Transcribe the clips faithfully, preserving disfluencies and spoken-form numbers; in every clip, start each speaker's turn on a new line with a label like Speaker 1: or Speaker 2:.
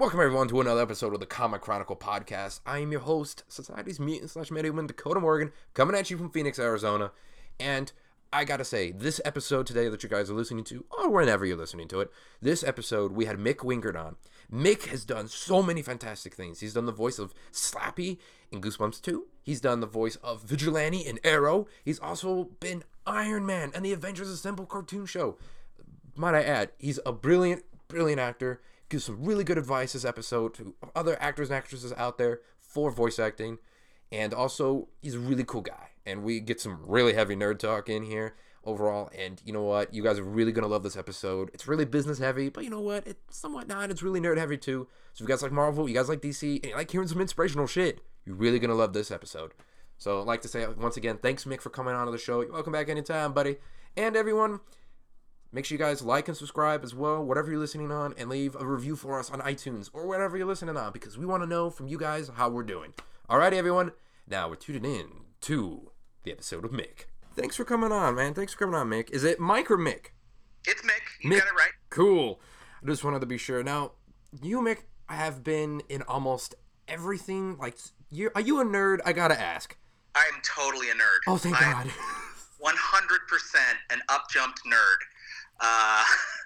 Speaker 1: Welcome everyone to another episode of the Comic Chronicle podcast. I am your host, Society's Mutant slash Metahuman, Dakota Morgan, coming at you from Phoenix, Arizona. And I gotta say, this episode today that you guys are listening to, or whenever you're listening to it, this episode we had Mick Wingert on. Mick has done so many fantastic things. He's done the voice of Slappy in Goosebumps two. He's done the voice of Vigilante in Arrow. He's also been Iron Man and the Avengers Assemble cartoon show. Might I add, he's a brilliant, brilliant actor. Gives some really good advice this episode to other actors and actresses out there for voice acting. And also, he's a really cool guy. And we get some really heavy nerd talk in here overall. And you know what? You guys are really going to love this episode. It's really business heavy, but you know what? It's somewhat not. It's really nerd heavy too. So if you guys like Marvel, you guys like D C, and you like hearing some inspirational shit, you're really going to love this episode. So I'd like to say once again, thanks Mick for coming on to the show. You're welcome back anytime, buddy. And everyone, make sure you guys like and subscribe as well, whatever you're listening on, and leave a review for us on iTunes or whatever you're listening on, because we want to know from you guys how we're doing. Alrighty, everyone. Now we're tuning in to the episode of Mick. Thanks for coming on, man. Thanks for coming on, Mick. Is it Mike or Mick?
Speaker 2: It's Mick. You
Speaker 1: Mick.
Speaker 2: got it right.
Speaker 1: Cool. I just wanted to be sure. Now, you, Mick, have been in almost everything. Like, you are you a nerd? I gotta ask.
Speaker 2: I'm totally a nerd.
Speaker 1: Oh, thank
Speaker 2: I'm
Speaker 1: God.
Speaker 2: one hundred percent an up-jumped nerd. Uh,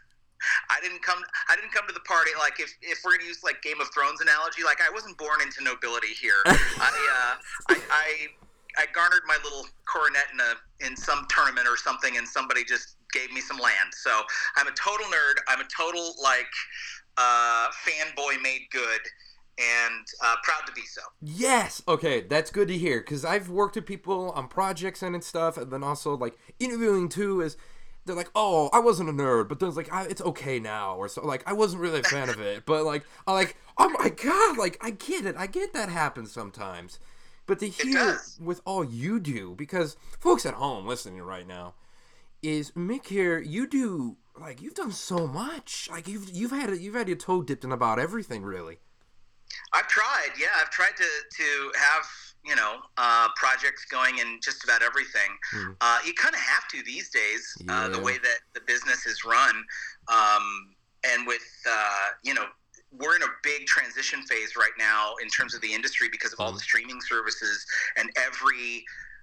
Speaker 2: I didn't come. I didn't come to the party like if, if we're gonna use like Game of Thrones analogy. Like I wasn't born into nobility here. I, uh, I I I garnered my little coronet in a in some tournament or something, and somebody just gave me some land. So I'm a total nerd. I'm a total like uh, fanboy made good, and uh, proud to be so.
Speaker 1: Yes. Okay, that's good to hear, because I've worked with people on projects and stuff, and then also like interviewing too is. They're like, oh, I wasn't a nerd, but then it's like, I, it's okay now, or so. Like, I wasn't really a fan of it, but like, I'm like, oh my God, like, I get it, I get that happens sometimes, but to hear with all you do, because folks at home listening right now, is Mick here, you do like, you've done so much, like you've you've had you've had your toe dipped in about everything, really.
Speaker 2: I've tried, yeah, I've tried to to have. you know, uh, projects going in just about everything. Hmm. Uh, you kind of have to these days, yeah. uh, the way that the business is run. Um, and with, uh, you know, we're in a big transition phase right now in terms of the industry because of all the streaming services, and every,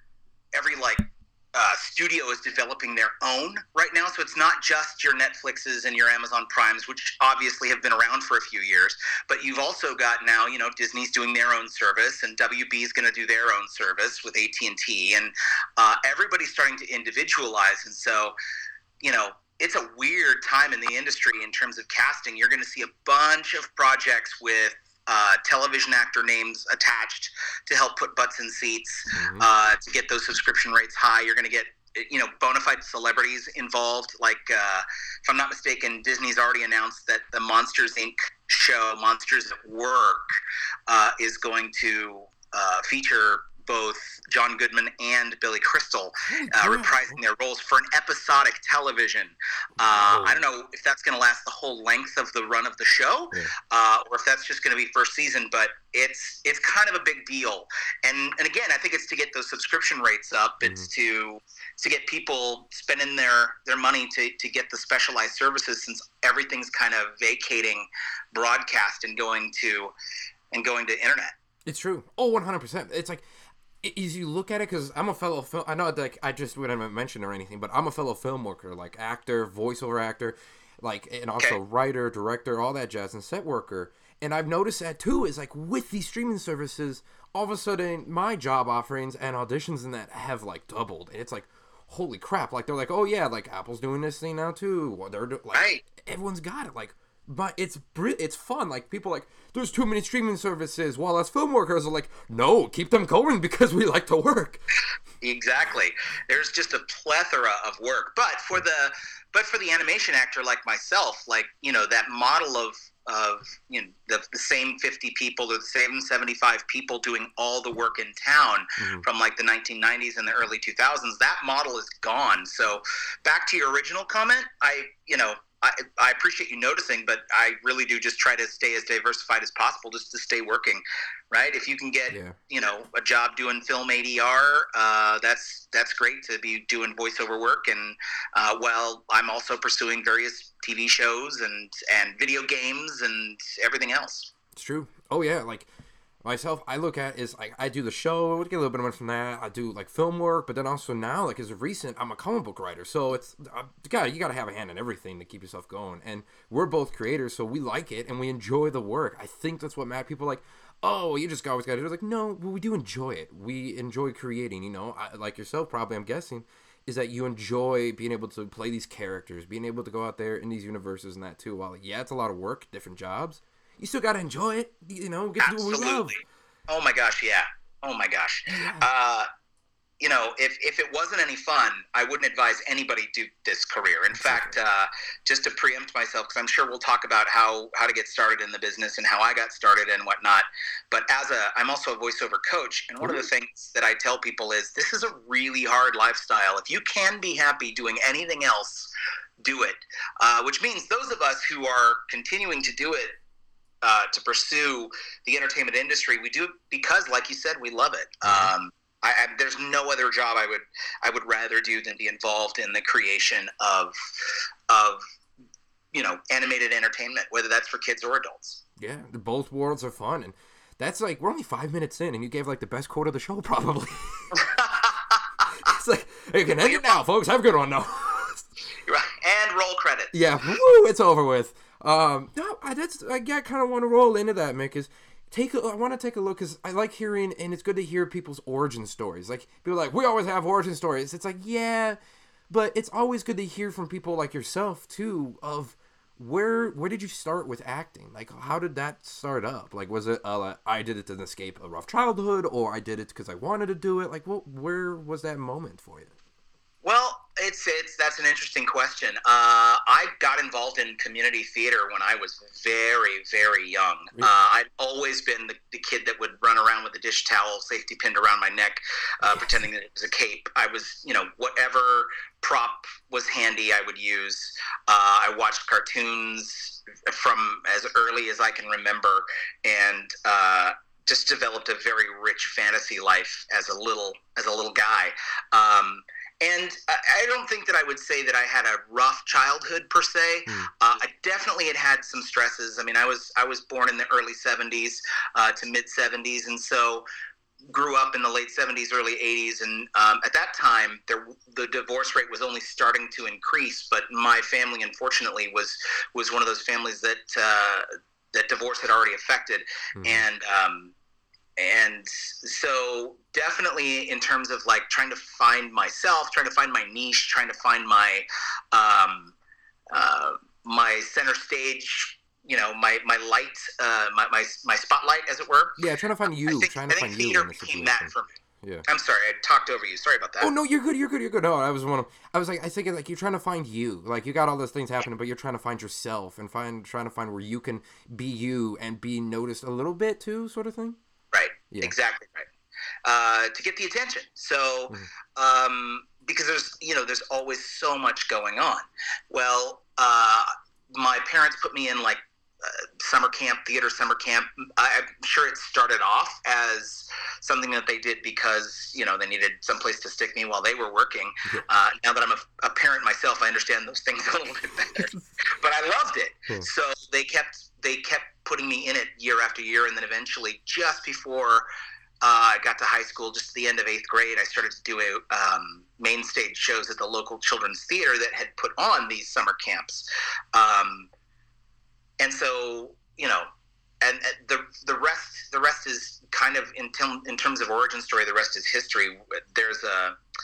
Speaker 2: every like, Uh, studio is developing their own right now, so it's not just your Netflixes and your Amazon Primes, which obviously have been around for a few years, but you've also got now, you know, Disney's doing their own service, and W B is going to do their own service with A T and T, and uh, everybody's starting to individualize, and so, you know, it's a weird time in the industry in terms of casting. You're going to see a bunch of projects with Uh, television actor names attached to help put butts in seats, mm-hmm. uh, to get those subscription rates high. You're going to get, you know, bona fide celebrities involved. Like, uh, if I'm not mistaken, Disney's already announced that the Monsters, Incorporated show, Monsters at Work, uh, is going to uh, feature both John Goodman and Billy Crystal, uh, reprising their roles for an episodic television. Uh, I don't know if that's going to last the whole length of the run of the show, yeah. uh, or if that's just going to be first season, but it's it's kind of a big deal. And and again, I think it's to get those subscription rates up. Mm-hmm. It's to to get people spending their, their money to, to get the specialized services, since everything's kind of vacating broadcast and going to and going to internet.
Speaker 1: It's true. Oh, one hundred percent. It's like, as you look at it, because I'm a fellow film, I know like I just wouldn't mention or anything, but I'm a fellow film worker, like actor, voiceover actor, like, and also okay. writer, director, all that jazz, and set worker. And I've noticed that too, is like with these streaming services, all of a sudden my job offerings and auditions and that have like doubled. And it's like, holy crap. Like they're like, oh yeah, like Apple's doing this thing now too. Well, they're like, right. Everyone's got it. Like, but it's it's fun. Like, people like, there's too many streaming services, while us film workers are like, no, keep them going because we like to work.
Speaker 2: Exactly. There's just a plethora of work. But for the but for the animation actor like myself, like, you know, that model of of you know the, the same fifty people or the same seventy-five people doing all the work in town, mm-hmm. from like the nineteen nineties and the early two thousands, that model is gone. So back to your original comment, I you know I, I appreciate you noticing, but I really do just try to stay as diversified as possible just to stay working, right? If you can get, yeah. you know, a job doing film A D R, uh, that's that's great to be doing voiceover work. And uh, while I'm also pursuing various T V shows and, and video games and everything else.
Speaker 1: It's true. Oh, yeah. Like, myself, I look at is like I do the show, I get a little bit of money from that. I do like film work, but then also now, like as of recent, I'm a comic book writer. So it's uh, God, you got to have a hand in everything to keep yourself going. And we're both creators, so we like it and we enjoy the work. I think that's what mad people are like. Oh, you just always got to do it. Like, no, we do enjoy it. We enjoy creating. You know, I, like yourself, probably. I'm guessing is that you enjoy being able to play these characters, being able to go out there in these universes and that too. While like, yeah, it's a lot of work, different jobs. You still got to enjoy it, you know, get to do what we love.
Speaker 2: Oh my gosh, yeah. Oh my gosh. Uh, you know, if, if it wasn't any fun, I wouldn't advise anybody do this career. In fact, uh, just to preempt myself, because I'm sure we'll talk about how, how to get started in the business and how I got started and whatnot. But as a, I'm also a voiceover coach. And one of the things that I tell people is this is a really hard lifestyle. If you can be happy doing anything else, do it. Uh, which means those of us who are continuing to do it, Uh, to pursue the entertainment industry, we do it because, like you said, we love it. Um, I, I, there's no other job I would I would rather do than be involved in the creation of of you know animated entertainment, whether that's for kids or adults.
Speaker 1: Yeah, both worlds are fun, and that's like we're only five minutes in, and you gave like the best quote of the show, probably. It's like you can end it now, folks. Have a good one, now.
Speaker 2: And roll credits.
Speaker 1: Yeah, woo, it's over with. Um, no, I that's I got kind of want to roll into that, Mick. Is take a, I want to take a look because I like hearing, and it's good to hear people's origin stories. Like people are like we always have origin stories. It's like yeah, but it's always good to hear from people like yourself too. Of where where did you start with acting? Like how did that start up? Like was it uh, like, I did it to escape a rough childhood, or I did it because I wanted to do it? Like what where was that moment for you?
Speaker 2: Well, it's it's that's an interesting question. Uh, I got involved in community theater when I was very, very young. Uh, I'd always been the, the kid that would run around with a dish towel safety pinned around my neck, uh, pretending that it was a cape. I was, you know, whatever prop was handy, I would use. Uh, I watched cartoons from as early as I can remember, and uh, just developed a very rich fantasy life as a little as a little guy. Um, And I don't think that I would say that I had a rough childhood per se. Mm. Uh, I definitely had had some stresses. I mean, I was I was born in the early seventies uh, to mid seventies, and so grew up in the late seventies, early eighties. And um, at that time, there, the divorce rate was only starting to increase. But my family, unfortunately, was was one of those families that uh, that divorce had already affected, mm. and. Um, And so definitely in terms of like trying to find myself, trying to find my niche, trying to find my um, uh, my center stage, you know, my my light, uh, my, my my spotlight, as it were.
Speaker 1: Yeah, trying to find you.
Speaker 2: I think,
Speaker 1: trying
Speaker 2: I
Speaker 1: to
Speaker 2: think
Speaker 1: find
Speaker 2: theater
Speaker 1: you
Speaker 2: became that for me.
Speaker 1: Yeah.
Speaker 2: I'm sorry, I talked over you. Sorry about that.
Speaker 1: Oh no, you're good. You're good. You're good. No, I was one of. I was like, I think like you're trying to find you. Like you got all those things happening, but you're trying to find yourself and find trying to find where you can be you and be noticed a little bit too, sort of thing.
Speaker 2: Right. Yeah. Exactly right. Uh, to get the attention. So, mm-hmm. um, because there's, you know, there's always so much going on. Well, uh, my parents put me in like uh, summer camp, theater summer camp. I'm sure it started off as something that they did because, you know, they needed someplace to stick me while they were working. Yeah. Uh, now that I'm a, a parent myself, I understand those things a little bit better. But I loved it. Hmm. So they kept they kept putting me in it year after year, and then eventually, just before uh, I got to high school, just at the end of eighth grade, I started to do a, um, main stage shows at the local children's theater that had put on these summer camps. Um, and so, you know, and, and the the rest the rest is kind of in, tem- in terms of origin story, the rest is history. There's a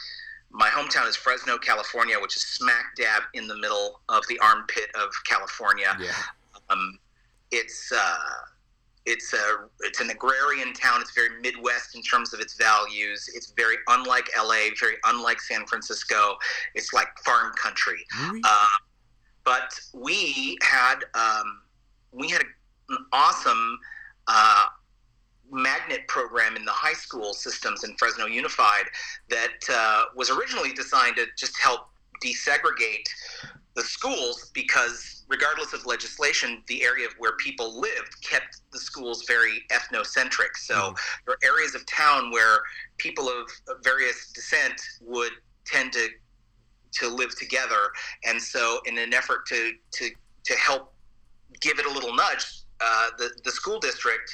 Speaker 2: my hometown is Fresno, California, which is smack dab in the middle of the armpit of California.
Speaker 1: Yeah.
Speaker 2: Um, it's uh, it's a it's an agrarian town. It's very Midwest in terms of its values. It's very unlike L A, very unlike San Francisco. It's like farm country. Mm-hmm. Uh, but we had um, we had an awesome uh, magnet program in the high school systems in Fresno Unified that uh, was originally designed to just help desegregate the schools, because regardless of legislation, the area where people lived kept the schools very ethnocentric. So mm. there are areas of town where people of various descent would tend to to live together. And so in an effort to to, to help give it a little nudge, uh, the, the school district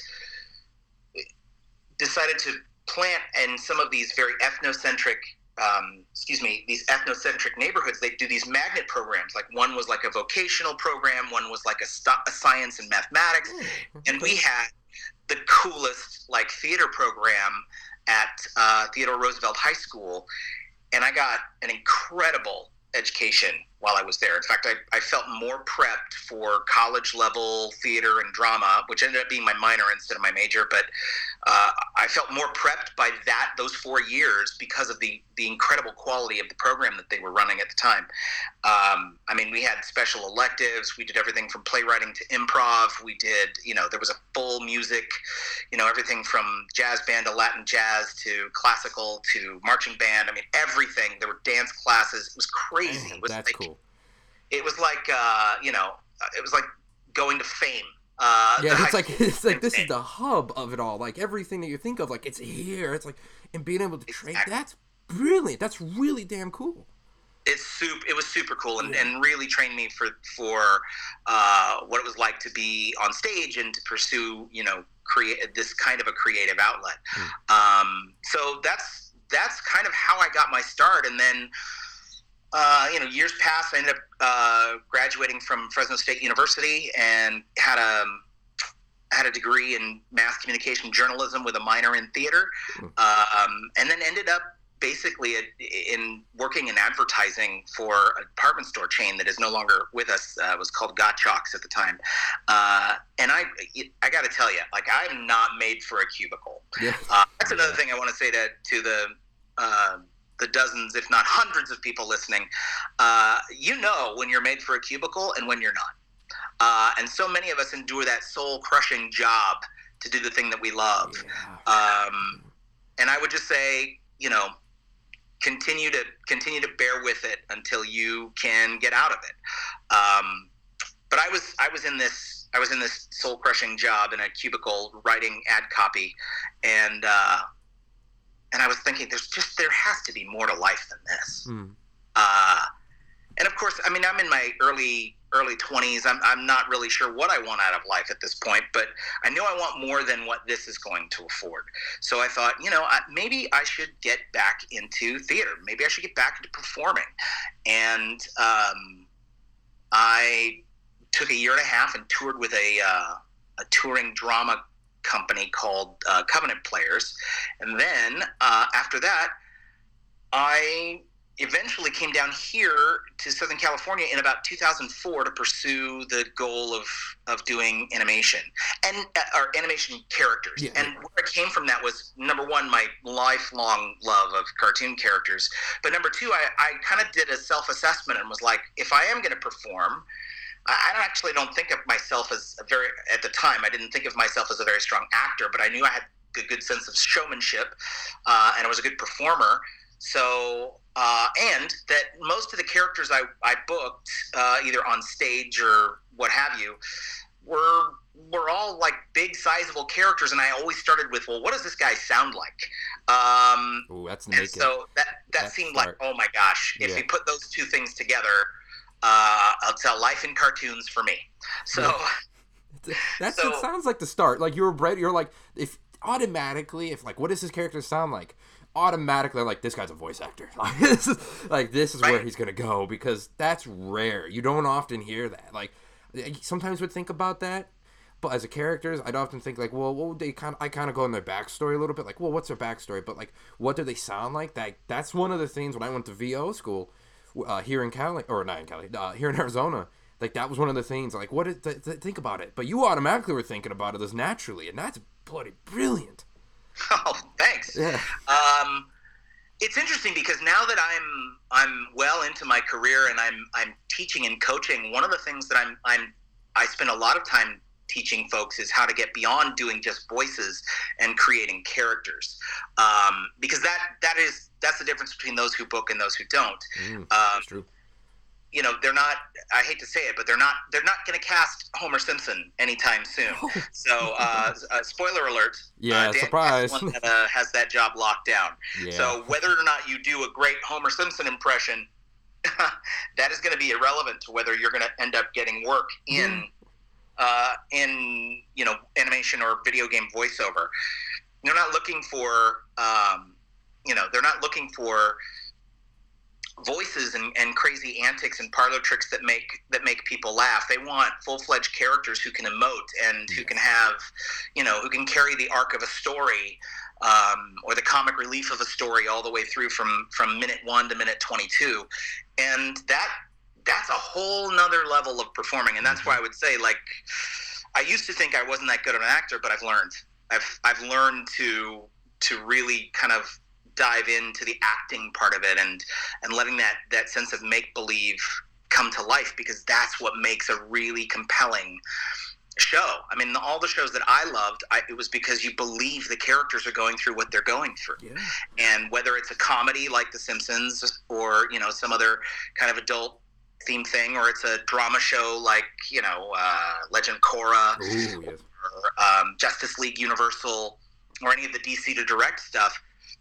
Speaker 2: decided to plant in some of these very ethnocentric Um, excuse me, these ethnocentric neighborhoods. They do these magnet programs. Like one was like a vocational program, one was like a, st- a science and mathematics, mm-hmm. and we had the coolest like theater program at uh, Theodore Roosevelt High School, and I got an incredible education while I was there. In fact, I, I felt more prepped for college level theater and drama, which ended up being my minor instead of my major. But uh, I felt more prepped by that those four years because of the the incredible quality of the program that they were running at the time. Um, I mean, we had special electives. We did everything from playwriting to improv. We did, you know, there was a full music, you know, everything from jazz band to Latin jazz to classical to marching band. I mean, everything. There were dance classes. It was crazy.
Speaker 1: Man,
Speaker 2: it was
Speaker 1: that's
Speaker 2: like,
Speaker 1: cool.
Speaker 2: It was like, uh, you know, it was like going to fame. Uh,
Speaker 1: yeah, it's like it's like this is the hub of it all. Like everything that you think of, like it's here. It's like and being able to
Speaker 2: exactly.
Speaker 1: trade. That's brilliant. That's really damn cool.
Speaker 2: It's super. It was super cool, and, and really trained me for for uh, what it was like to be on stage and to pursue, you know, create this kind of a creative outlet. Mm. Um, so that's that's kind of how I got my start, and then. Uh, you know, years passed. I ended up uh, graduating from Fresno State University and had a had a degree in mass communication journalism with a minor in theater, um, and then ended up basically at, in working in advertising for a department store chain that is no longer with us. Uh, it was called Gottschalk's at the time, uh, and I I got to tell you, like I'm not made for a cubicle. Yeah. Uh, that's another thing I want to say to to the. Uh, the dozens, if not hundreds of people listening, uh, you know when you're made for a cubicle and when you're not. Uh, and so many of us endure that soul-crushing job to do the thing that we love. Yeah. Um, and I would just say, you know, continue to continue to bear with it until you can get out of it. Um, but I was I was in this I was in this soul-crushing job in a cubicle writing ad copy, and uh, And I was thinking, there's just, there has to be more to life than this. Mm. Uh, and of course, I mean, I'm in my early, early twenties. I'm, I'm not really sure what I want out of life at this point, but I know I want more than what this is going to afford. So I thought, you know, I, maybe I should get back into theater. Maybe I should get back into performing. And um, I took a year and a half and toured with a, uh, a touring drama company called uh, Covenant Players, and then uh, after that I eventually came down here to Southern California in about two thousand four to pursue the goal of of doing animation and uh, or animation characters. Yeah. And where I came from that was, number one, my lifelong love of cartoon characters, but number two, I, I kind of did a self-assessment and was like, if I am going to perform, I actually don't think of myself as a very, at the time, I didn't think of myself as a very strong actor, but I knew I had a good sense of showmanship, uh, and I was a good performer. So, uh, and that most of the characters I, I booked, uh, either on stage or what have you, were were all like big, sizable characters, and I always started with, well, what does this guy sound like? Um,
Speaker 1: Ooh, that's
Speaker 2: and so that, that
Speaker 1: that's
Speaker 2: seemed
Speaker 1: smart.
Speaker 2: like, oh my gosh, if
Speaker 1: yeah.
Speaker 2: we put those two things together, Uh, I'll tell life in cartoons for me. So
Speaker 1: yeah. that
Speaker 2: so,
Speaker 1: sounds like the start. Like you were bright. You're like, if automatically, if like, what does his character sound like? Automatically, like this guy's a voice actor. Like this is like this is right. where he's gonna go, because that's rare. You don't often hear that. Like sometimes would think about that, but as a characters, I'd often think like, well, what would they kind of? I kind of go in their backstory a little bit. Like, well, what's their backstory? But like, what do they sound like? That that's one of the things when I went to V O school. Uh, here in Cali, or not in Cali, uh, here in Arizona, like that was one of the things. Like, what did th- th- think about it? But you automatically were thinking about it as naturally, and that's bloody brilliant.
Speaker 2: Oh, thanks.
Speaker 1: Yeah.
Speaker 2: Um, it's interesting because now that I'm I'm well into my career and I'm I'm teaching and coaching, one of the things that I'm I'm I spend a lot of time teaching folks is how to get beyond doing just voices and creating characters, um, because that that is that's the difference between those who book and those who don't.
Speaker 1: Mm,
Speaker 2: um,
Speaker 1: that's true.
Speaker 2: you know, they're not. I hate to say it, but they're not. They're not going to cast Homer Simpson anytime soon. Oh. So, uh, uh, spoiler alert.
Speaker 1: Yeah,
Speaker 2: uh, Dan
Speaker 1: surprise.
Speaker 2: Castellan, uh, has that job locked down.
Speaker 1: Yeah.
Speaker 2: So, whether or not you do a great Homer Simpson impression, that is going to be irrelevant to whether you're going to end up getting work in, mm. uh, in you know, animation or video game voiceover. They're not looking for, um, you know, they're not looking for voices and, and crazy antics and parlor tricks that make that make people laugh. They want full-fledged characters who can emote and who can have, you know, who can carry the arc of a story, um, or the comic relief of a story all the way through from from minute one to minute twenty-two, and that that's a whole nother level of performing. And that's why I would say, like, I used to think I wasn't that good of an actor, but I've learned. I've I've learned to to really kind of dive into the acting part of it and and letting that that sense of make-believe come to life, because that's what makes a really compelling show. I mean, all the shows that I loved, I, it was because you believe the characters are going through what they're going through. Yeah. And whether it's a comedy like The Simpsons, or, you know, some other kind of adult theme thing, or it's a drama show like, you know, uh, Legend of Korra,
Speaker 1: Ooh, yes.
Speaker 2: or um, Justice League Universal, or any of the D C to direct stuff,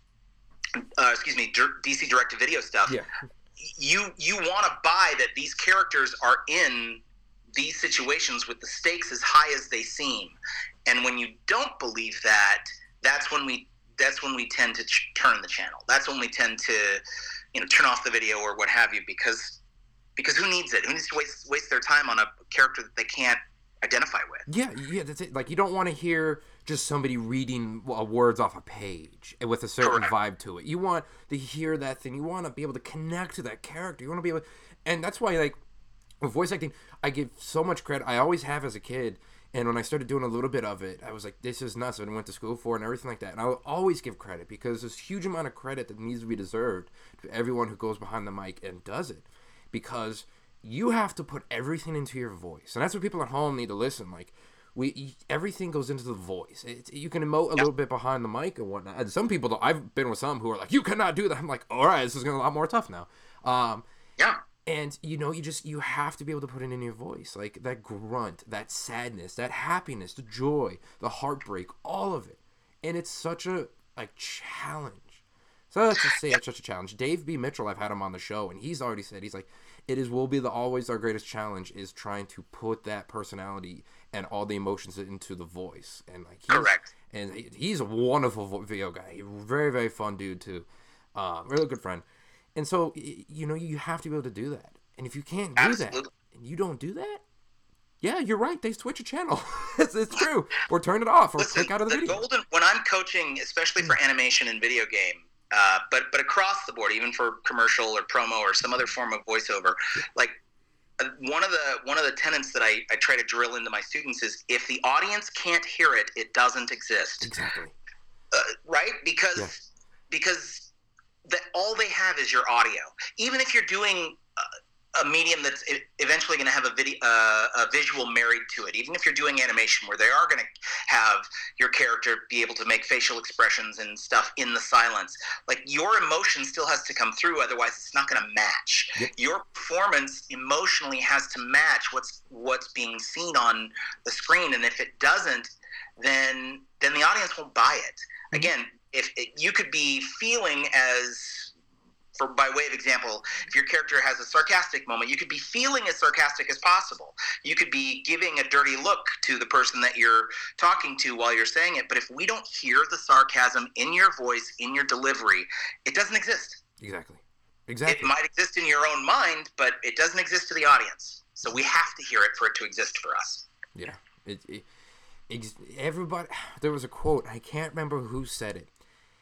Speaker 2: Uh, excuse me, D C direct-to-video stuff.
Speaker 1: Yeah.
Speaker 2: You you want to buy that these characters are in these situations with the stakes as high as they seem, and when you don't believe that, that's when we that's when we tend to ch- turn the channel. That's when we tend to, you know, turn off the video or what have you, because because who needs it? Who needs to waste waste their time on a character that they can't identify with?
Speaker 1: Yeah, yeah, that's it. Like, you don't want to hear just somebody reading words off a page with a certain
Speaker 2: Correct.
Speaker 1: vibe to it. You want to hear that thing. You want to be able to connect to that character. You want to be able to, and that's why, like, with voice acting, I give so much credit. I always have as a kid, and when I started doing a little bit of it, I was like, this is nuts. I went to school for it and everything like that. And I'll always give credit, because there's a huge amount of credit that needs to be deserved to everyone who goes behind the mic and does it, because you have to put everything into your voice. And that's what people at home need to listen. Like, we everything goes into the voice. It's, you can emote a
Speaker 2: yep.
Speaker 1: little bit behind the mic and whatnot. And some people, I've been with some who are like, you cannot do that. I'm like, all right, this is going to be a lot more tough now. Um,
Speaker 2: yeah.
Speaker 1: And, you know, you just, you have to be able to put it in your voice. Like, that grunt, that sadness, that happiness, the joy, the heartbreak, all of it. And it's such a, like, challenge. So let's just say it's such a challenge. Dave B. Mitchell, I've had him on the show, and he's already said, he's like, it is will be the always our greatest challenge is trying to put that personality and all the emotions into the voice. And like, he's,
Speaker 2: correct.
Speaker 1: And he, he's a wonderful video guy. Very, very fun dude too. Uh, really good friend. And so, you know, you have to be able to do that. And if you can't do
Speaker 2: Absolutely.
Speaker 1: that, and you don't do that, yeah, you're right. They switch a channel. it's, it's true. Or turn it off, or
Speaker 2: Listen,
Speaker 1: click out of the,
Speaker 2: the
Speaker 1: video.
Speaker 2: Golden, when I'm coaching, especially for animation and video game, Uh, but but across the board, even for commercial or promo or some other form of voiceover, like uh, one of the one of the tenets that I, I try to drill into my students is, if the audience can't hear it, it doesn't exist.
Speaker 1: Exactly.
Speaker 2: Uh, right? Because
Speaker 1: yeah.
Speaker 2: because that all they have is your audio. Even if you're doing a, a medium that's eventually going to have a video, uh, a visual married to it. Even if you're doing animation, where they are going to have your character be able to make facial expressions and stuff in the silence, like, your emotion still has to come through. Otherwise, it's not going to match.
Speaker 1: Yep.
Speaker 2: Your performance emotionally has to match what's what's being seen on the screen. And if it doesn't, then then the audience won't buy it. Mm-hmm. Again, if it, you could be feeling as For by way of example, if your character has a sarcastic moment, you could be feeling as sarcastic as possible. You could be giving a dirty look to the person that you're talking to while you're saying it. But if we don't hear the sarcasm in your voice, in your delivery, it doesn't exist.
Speaker 1: Exactly. Exactly.
Speaker 2: It might exist in your own mind, but it doesn't exist to the audience. So we have to hear it for it to exist for us.
Speaker 1: Yeah. It, it, it, everybody, there was a quote, I can't remember who said it.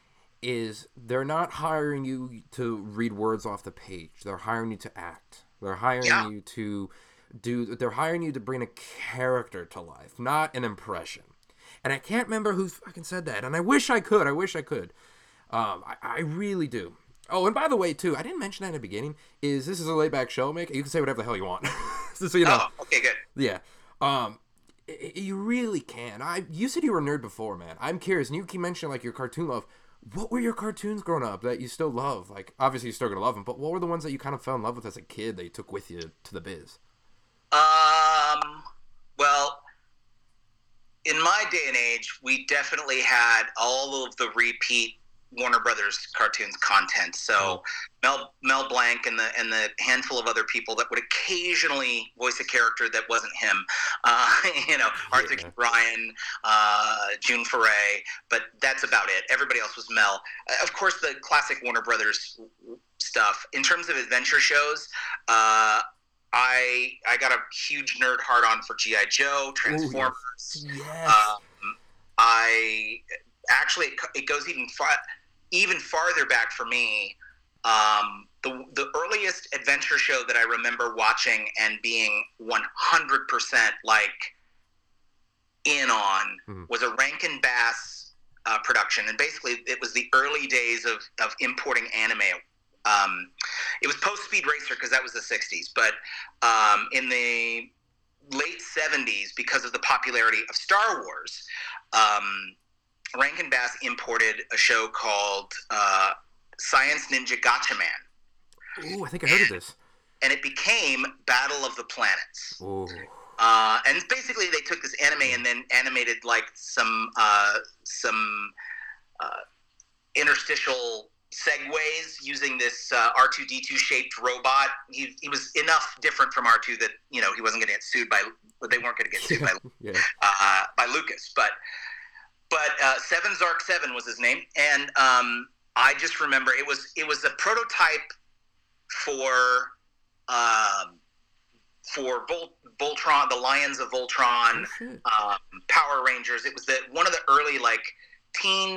Speaker 1: Is they're not hiring you to read words off the page. They're hiring you to act. They're hiring
Speaker 2: yeah.
Speaker 1: you to do. They're hiring you to bring a character to life, not an impression. And I can't remember who fucking said that. And I wish I could. I wish I could. Um, I, I really do. Oh, and by the way, too, I didn't mention that in the beginning. Is this is a laid back show, Mick? You can say whatever the hell you want. so you know.
Speaker 2: Oh, okay, good.
Speaker 1: Yeah. Um, it, you really can. I. You said you were a nerd before, man. I'm curious. And you keep mentioning like your cartoon love. What were your cartoons growing up that you still love? Like, obviously you're still gonna love them, but what were the ones that you kind of fell in love with as a kid that you took with you to the biz?
Speaker 2: Um, well, in my day and age, we definitely had all of the repeat Warner Brothers cartoons content. So Mel Mel Blanc and the and the handful of other people that would occasionally voice a character that wasn't him. Uh, you know, Arthur
Speaker 1: Yeah.
Speaker 2: Ryan, uh, June Foray, but that's about it. Everybody else was Mel. Uh, of course, the classic Warner Brothers stuff. In terms of adventure shows, uh, I I got a huge nerd hard on for G I. Joe, Transformers.
Speaker 1: Ooh, yes.
Speaker 2: Um, I actually it, it goes even far, even farther back for me. Um, the the earliest adventure show that I remember watching and being one hundred percent like in on
Speaker 1: Mhm.
Speaker 2: was a Rankin Bass uh, production, and basically it was the early days of of importing anime. Um, it was post Speed Racer because that was the sixties, but um, in the late seventies, because of the popularity of Star Wars, um, Rankin Bass imported a show called uh, Science Ninja Gatchaman,
Speaker 1: Ooh, I think I heard of this.
Speaker 2: and it became Battle of the Planets.
Speaker 1: Ooh.
Speaker 2: Uh, and basically, they took this anime and then animated like some uh, some uh, interstitial segues using this uh, R two D two shaped robot. He he was enough different from R two that you know he wasn't going to get sued by. They weren't going to get sued by
Speaker 1: Yeah.
Speaker 2: uh, by Lucas, but but uh, Seven Zark Seven was his name, and um, I just remember it was it was a prototype for um, for Vol- Voltron, the Lions of Voltron,
Speaker 1: Oh, shit.
Speaker 2: um, Power Rangers. It was the one of the early like teen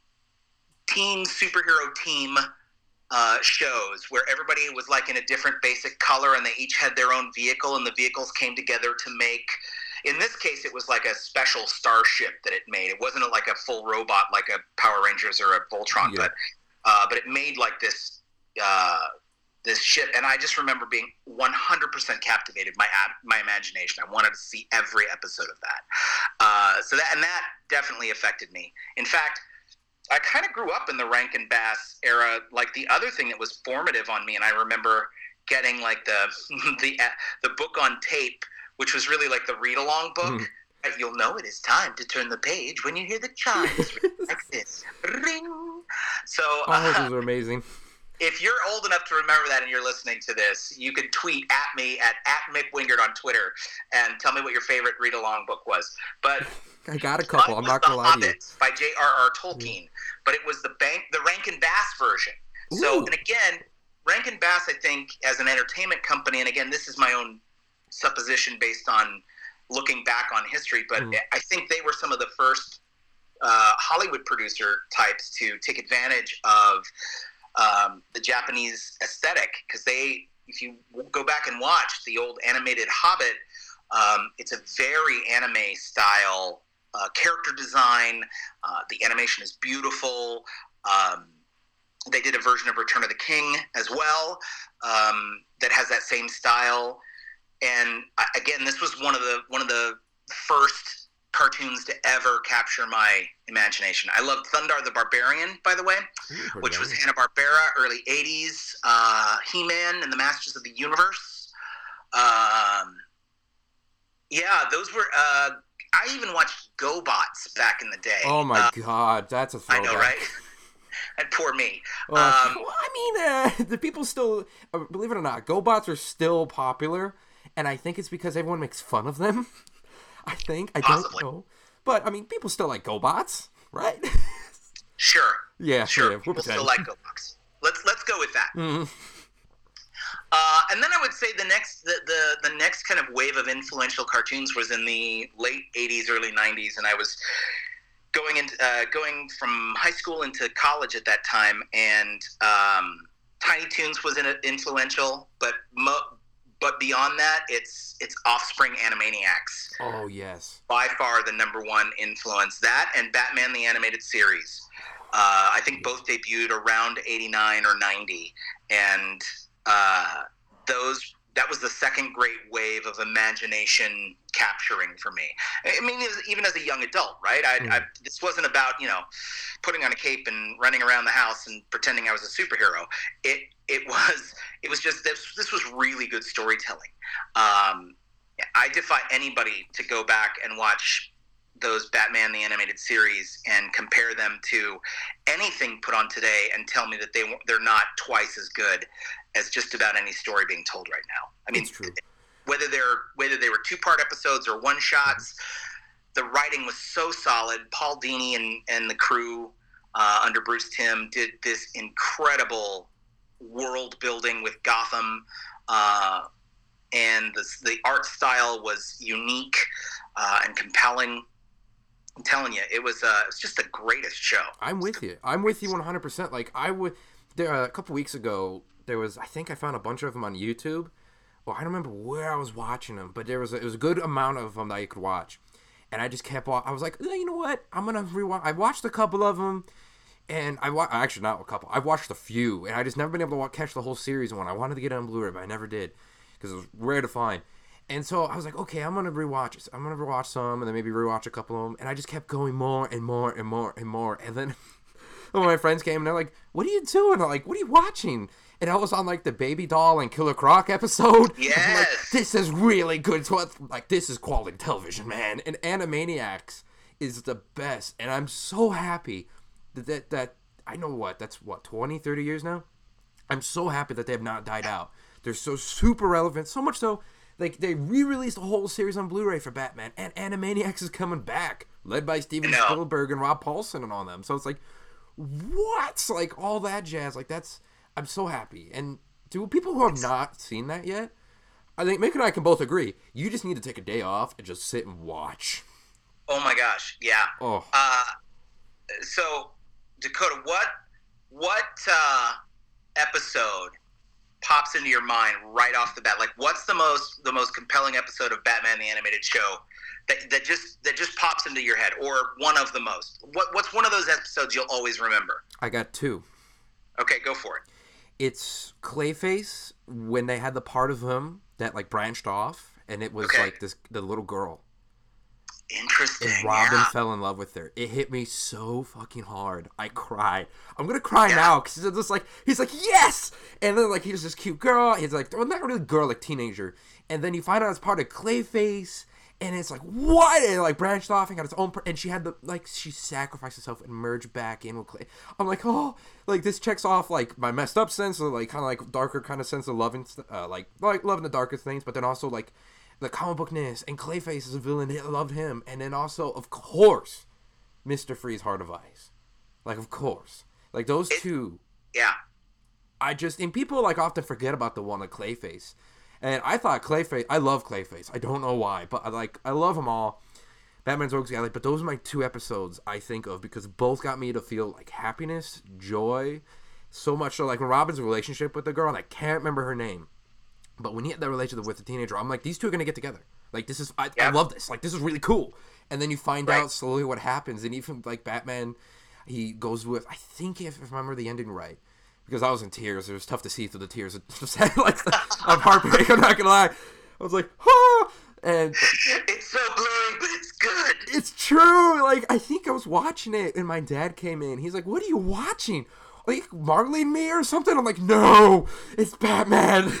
Speaker 2: teen superhero team uh, shows where everybody was like in a different basic color and they each had their own vehicle, and the vehicles came together to make. In this case, it was like a special starship that it made. It wasn't like a full robot like a Power Rangers or a Voltron,
Speaker 1: Yeah.
Speaker 2: but uh, but it made like this uh, this ship. And I just remember being one hundred percent captivated. My ab- my imagination. I wanted to see every episode of that. Uh, so that and that definitely affected me. In fact, I kind of grew up in the Rankin Bass era. Like the other thing that was formative on me, and I remember getting like the the the book on tape, which was really like the read-along book.
Speaker 1: Mhm.
Speaker 2: Right, you'll know it is time to turn the page when you hear the chimes like this. Ring. So
Speaker 1: All
Speaker 2: uh,
Speaker 1: those are amazing.
Speaker 2: if you're old enough to remember that and you're listening to this, you can tweet at me at, at Mick Wingard on Twitter and tell me what your favorite read-along book was. But
Speaker 1: I got a couple.
Speaker 2: mine
Speaker 1: I'm not
Speaker 2: was
Speaker 1: gonna
Speaker 2: The
Speaker 1: lie to you.
Speaker 2: Hobbit by J R R. Tolkien, but it was the bank, the Rankin Bass version. So,
Speaker 1: Ooh.
Speaker 2: and again, Rankin Bass, I think, as an entertainment company, and again, this is my own supposition based on looking back on history, but
Speaker 1: Mm.
Speaker 2: I think they were some of the first uh, Hollywood producer types to take advantage of um, the Japanese aesthetic, because they, if you go back and watch the old animated Hobbit, um, it's a very anime style uh, character design. Uh, the animation is beautiful. Um, they did a version of Return of the King as well um, that has that same style. And I, again, this was one of the one of the first cartoons to ever capture my imagination. I loved Thundar the Barbarian, by the way,
Speaker 1: Ooh, heard
Speaker 2: which
Speaker 1: of
Speaker 2: was
Speaker 1: that.
Speaker 2: Hanna-Barbera, early eighties, uh, He-Man and the Masters of the Universe. Um, yeah, those were. Uh, I even watched GoBots back in the day.
Speaker 1: Oh my
Speaker 2: Uh,
Speaker 1: god, that's a
Speaker 2: I
Speaker 1: throwback.
Speaker 2: know, right? And poor me.
Speaker 1: Uh,
Speaker 2: Um,
Speaker 1: well, I mean, uh, the people still, uh, believe it or not, GoBots are still popular, and I think it's because everyone makes fun of them. I think. I
Speaker 2: Possibly.
Speaker 1: don't know. But, I mean, people still like GoBots, right?
Speaker 2: Sure.
Speaker 1: yeah,
Speaker 2: Sure.
Speaker 1: yeah, we're
Speaker 2: People still
Speaker 1: pretending.
Speaker 2: like GoBots. Let's let's go with that.
Speaker 1: Mhm.
Speaker 2: Uh, and then I would say the next the, the the next kind of wave of influential cartoons was in the late eighties, early nineties, and I was going into uh, going from high school into college at that time, and um, Tiny Toons was in influential, but mo- but beyond that, it's it's Offspring Animaniacs.
Speaker 1: Oh, yes.
Speaker 2: By far the number one influence. That and Batman the Animated Series. Uh, I think both debuted around eighty-nine or ninety, and uh, those that was the second great wave of imagination capturing for me. I mean, even as a young adult, right? I, mm. I, this wasn't about, you know, putting on a cape and running around the house and pretending I was a superhero. It it was it was just this. This was really good storytelling. Um, I defy anybody to go back and watch those Batman the Animated Series and compare them to anything put on today and tell me that they they're not twice as good as just about any story being told right now. I mean, whether they're whether they were two part episodes or one shots, the writing was so solid. Paul Dini and and the crew uh, under Bruce Timm did this incredible world building with Gotham, uh, and the the art style was unique uh, and compelling. I'm telling you, it was uh, it's just the greatest show.
Speaker 1: I'm with you. I'm with you one hundred percent. Like I would, there uh, a couple weeks ago, there was I think I found a bunch of them on YouTube. Well, I don't remember where I was watching them, but there was a, it was a good amount of them that you could watch, and I just kept. I was like, you know what? I'm gonna rewatch. I watched a couple of them, and I wa- actually not a couple. I've watched a few, and I just never been able to watch, catch the whole series one. I wanted to get it on Blu-ray, but I never did because it was rare to find. And so I was like, okay, I'm going to rewatch it. I'm going to rewatch some and then maybe rewatch a couple of them. And I just kept going more and more and more and more. And then when my friends came and they're like, what are you doing? I'm like, what are you watching? And I was on like the Baby Doll and Killer Croc episode.
Speaker 2: Yes.
Speaker 1: Like, this is really good. It's what, like, this is quality television, man. And Animaniacs is the best. And I'm so happy that, that, that I know what, that's what, twenty, thirty years now? I'm so happy that they have not died out. They're so super relevant. So much so. Like, they re-released a whole series on Blu-ray for Batman, and Animaniacs is coming back, led by Steven Spielberg and Rob Paulson and all them. So it's like, what? Like, all that jazz. Like, that's... I'm so happy. And to people who have not seen that yet, I think Mick and I can both agree, you just need to take a day off and just sit and watch.
Speaker 2: Oh, my gosh. Yeah.
Speaker 1: Oh.
Speaker 2: Uh, so, Dakota, what, what uh, episode pops into your mind right off the bat? Like, what's the most the most compelling episode of Batman the Animated Show that that just that just pops into your head, or one of the most? What what's one of those episodes you'll always remember?
Speaker 1: I got two.
Speaker 2: Okay, go for it.
Speaker 1: It's Clayface when they had the part of him that like branched off, and it was
Speaker 2: okay.
Speaker 1: like this the little girl.
Speaker 2: Interesting.
Speaker 1: And Robin
Speaker 2: yeah.
Speaker 1: fell in love with her. It hit me so fucking hard. I cried. I'm gonna cry
Speaker 2: yeah.
Speaker 1: now because it's just like he's like yes, and then like he's this cute girl. He's like well, not really girl, like teenager. And then you find out it's part of Clayface, and it's like what? And it, like branched off and got its own. Per- and she had the like she sacrificed herself and merged back in with Clay. I'm like oh, like this checks off like my messed up sense of like kind of like darker kind of sense of loving uh, like like loving the darkest things, but then also like. The comic bookness, and Clayface is a villain. I loved him. And then also, of course, Mister Freeze, Heart of Ice. Like, of course. Like, those it, two.
Speaker 2: Yeah.
Speaker 1: I just, and people, like, often forget about the one with Clayface. And I thought Clayface, I love Clayface. I don't know why, but, I like, I love them all. Batman's Rogues Gallery, but those are my two episodes I think of because both got me to feel, like, happiness, joy, so much so, like, when Robin's relationship with the girl, and I can't remember her name. But when he had that relationship with the teenager, I'm like, these two are going to get together. Like, this is, I, yep. I love this. Like, this is really cool. And then you find right. out slowly what happens. And even, like, Batman, he goes with, I think, if, if I remember the ending right, because I was in tears. It was tough to see through the tears. It just had, like, of heartbreak. I'm not going to lie. I was like, oh! And
Speaker 2: it's so blurry, but it's good.
Speaker 1: It's true. Like, I think I was watching it, and my dad came in. He's like, what are you watching? Like, Marley and Me or something? I'm like, no, it's Batman.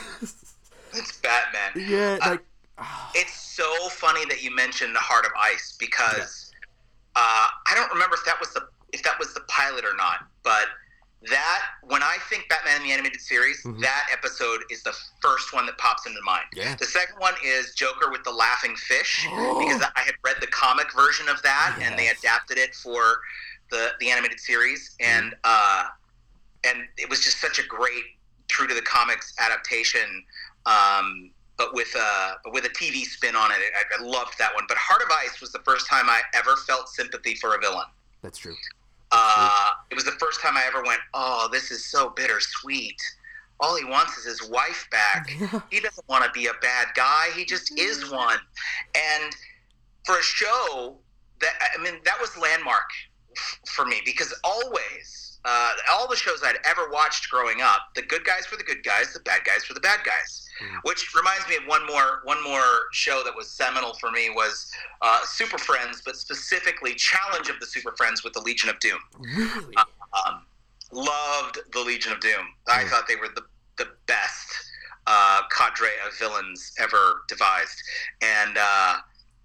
Speaker 2: It's Batman.
Speaker 1: Yeah, like
Speaker 2: uh, oh. It's so funny that you mentioned the Heart of Ice because yeah. uh, I don't remember if that was the if that was the pilot or not. But that when I think Batman the Animated Series, mm-hmm. that episode is the first one that pops into mind.
Speaker 1: Yeah.
Speaker 2: The second one is Joker with the laughing fish oh. because I had read the comic version of that yes. and they adapted it for the the animated series and mm-hmm. uh, and it was just such a great true to the comics adaptation. Um, but with a with a T V spin on it, I, I loved that one. But Heart of Ice was the first time I ever felt sympathy for a villain.
Speaker 1: That's true.
Speaker 2: That's uh, true. It was the first time I ever went, "Oh, this is so bittersweet." All he wants is his wife back. He doesn't want to be a bad guy. He just is one. And for a show that I mean, that was landmark f- for me because always uh, all the shows I'd ever watched growing up, the good guys were the good guys, the bad guys were the bad guys. Mm. Which reminds me of one more one more show that was seminal for me was uh, Super Friends, but specifically Challenge of the Super Friends with the Legion of Doom.
Speaker 1: Really?
Speaker 2: Uh, um, loved the Legion of Doom. Mm. I thought they were the the best uh, cadre of villains ever devised, and. Uh,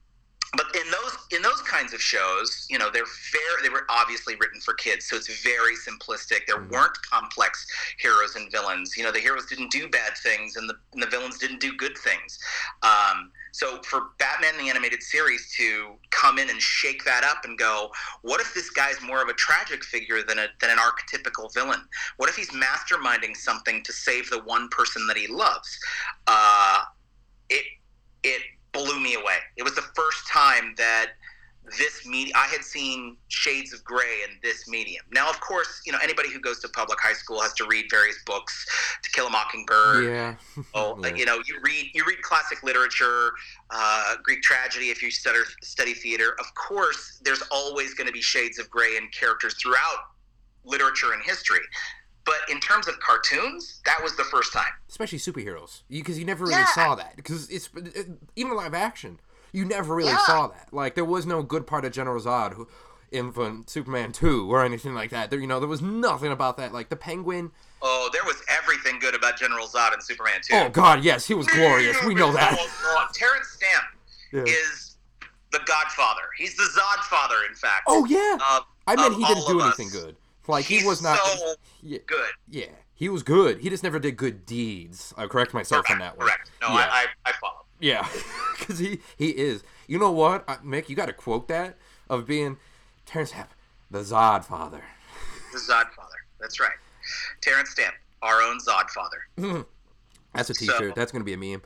Speaker 2: But in those in those kinds of shows, you know, they're very they were obviously written for kids, so it's very simplistic. There mm-hmm. weren't complex heroes and villains. You know, the heroes didn't do bad things, and the and the villains didn't do good things. Um, so for Batman the Animated Series to come in and shake that up and go, what if this guy's more of a tragic figure than a than an archetypical villain? What if he's masterminding something to save the one person that he loves? Uh, it it. blew me away. It was the first time that this media, I had seen shades of gray in this medium. Now, of course, you know, anybody who goes to public high school has to read various books, To Kill a Mockingbird.
Speaker 1: Yeah.
Speaker 2: oh,
Speaker 1: yeah.
Speaker 2: You know, you read you read classic literature, uh, Greek tragedy. If you study study theater, of course, there's always going to be shades of gray in characters throughout literature and history. But in terms of cartoons, that was the first time.
Speaker 1: Especially superheroes, because you, you never really
Speaker 2: yeah.
Speaker 1: saw that. Because it's it, even live action, you never really
Speaker 2: yeah.
Speaker 1: saw that. Like there was no good part of General Zod who, in Superman two or anything like that. There, you know, there was nothing about that. Like the Penguin.
Speaker 2: Oh, there was everything good about General Zod in Superman two.
Speaker 1: Oh God, yes, he was glorious. We know that.
Speaker 2: Terrence Stamp yeah. is the Godfather. He's the Zodfather, in fact.
Speaker 1: Oh yeah.
Speaker 2: Uh,
Speaker 1: I meant he didn't do anything us. good. Like
Speaker 2: He's
Speaker 1: he was not
Speaker 2: so
Speaker 1: yeah,
Speaker 2: good.
Speaker 1: Yeah, he was good. He just never did good deeds. I correct myself
Speaker 2: correct,
Speaker 1: on that one.
Speaker 2: Correct. No,
Speaker 1: yeah.
Speaker 2: I, I I follow.
Speaker 1: Yeah, because he he is. You know what, uh, Mick? You got to quote that of being Terrence Stamp, the Zodfather.
Speaker 2: The Zodfather. That's right. Terrence Stamp, our own Zodfather.
Speaker 1: That's a T-shirt. So, That's gonna be a meme.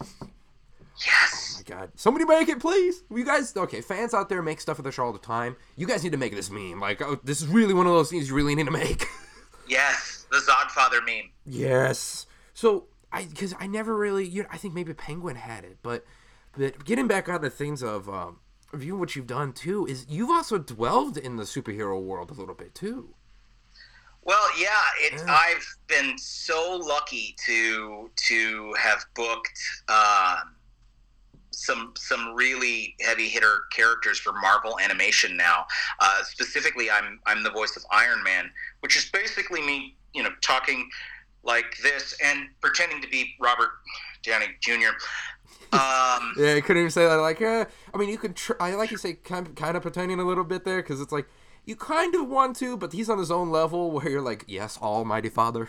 Speaker 2: Yes.
Speaker 1: Oh my God! Somebody make it, please. You guys, okay? Fans out there make stuff of the show all the time. You guys need to make this meme. Like, oh, this is really one of those things you really need to make.
Speaker 2: Yes, the Zodfather meme.
Speaker 1: Yes. So I, because I never really, you know, I think maybe Penguin had it, but, but getting back on the things of um, viewing what you've done too is you've also dwelled in the superhero world a little bit too.
Speaker 2: Well, yeah, it's, yeah. I've been so lucky to to have booked. Uh, some some really heavy hitter characters for Marvel Animation now. Uh, specifically, I'm I'm the voice of Iron Man, which is basically me, you know, talking like this and pretending to be Robert Downey Junior Um,
Speaker 1: yeah, you couldn't even say that. Like, uh, I mean, you could. Tr- I like you say kind of, kind of pretending a little bit there because it's like you kind of want to, but he's on his own level where you're like, yes, Almighty Father.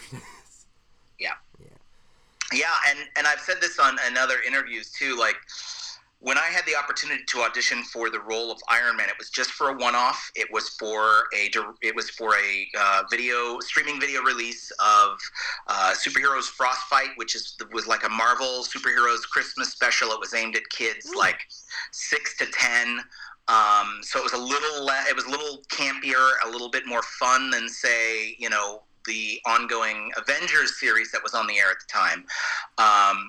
Speaker 2: yeah, yeah, yeah, and and I've said this on in other interviews too, like. When I had the opportunity to audition for the role of Iron Man, it was just for a one-off. It was for a it was for a uh, video streaming video release of uh, Superheroes Frostfight, which is was like a Marvel Superheroes Christmas special. It was aimed at kids Ooh. like six to ten. Um, so it was a little le- it was a little campier, a little bit more fun than say you know the ongoing Avengers series that was on the air at the time. Um,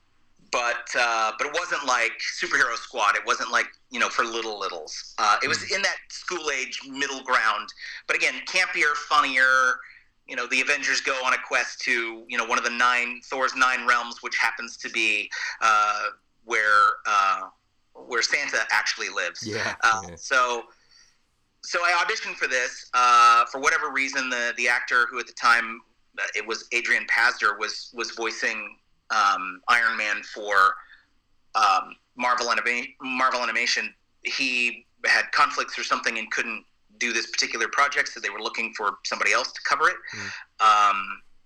Speaker 2: But uh, but it wasn't like Superhero Squad. It wasn't like, you know, for little littles. Uh, it was in that school age middle ground. But again, campier, funnier. You know, the Avengers go on a quest to, you know, one of the nine, Thor's nine realms, which happens to be uh, where uh, where Santa actually lives.
Speaker 1: Yeah.
Speaker 2: Uh,
Speaker 1: yeah.
Speaker 2: So so I auditioned for this. Uh, for whatever reason, the, the actor who at the time, it was Adrian Pasdar, was, was voicing Um, Iron Man for um, Marvel, Anima- Marvel Animation. He had conflicts or something and couldn't do this particular project, so they were looking for somebody else to cover it, mm. um,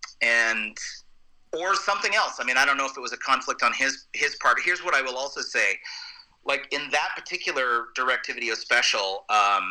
Speaker 2: and or something else. I mean, I don't know if it was a conflict on his his part. Here's what I will also say: like in that particular direct-to-video special, um,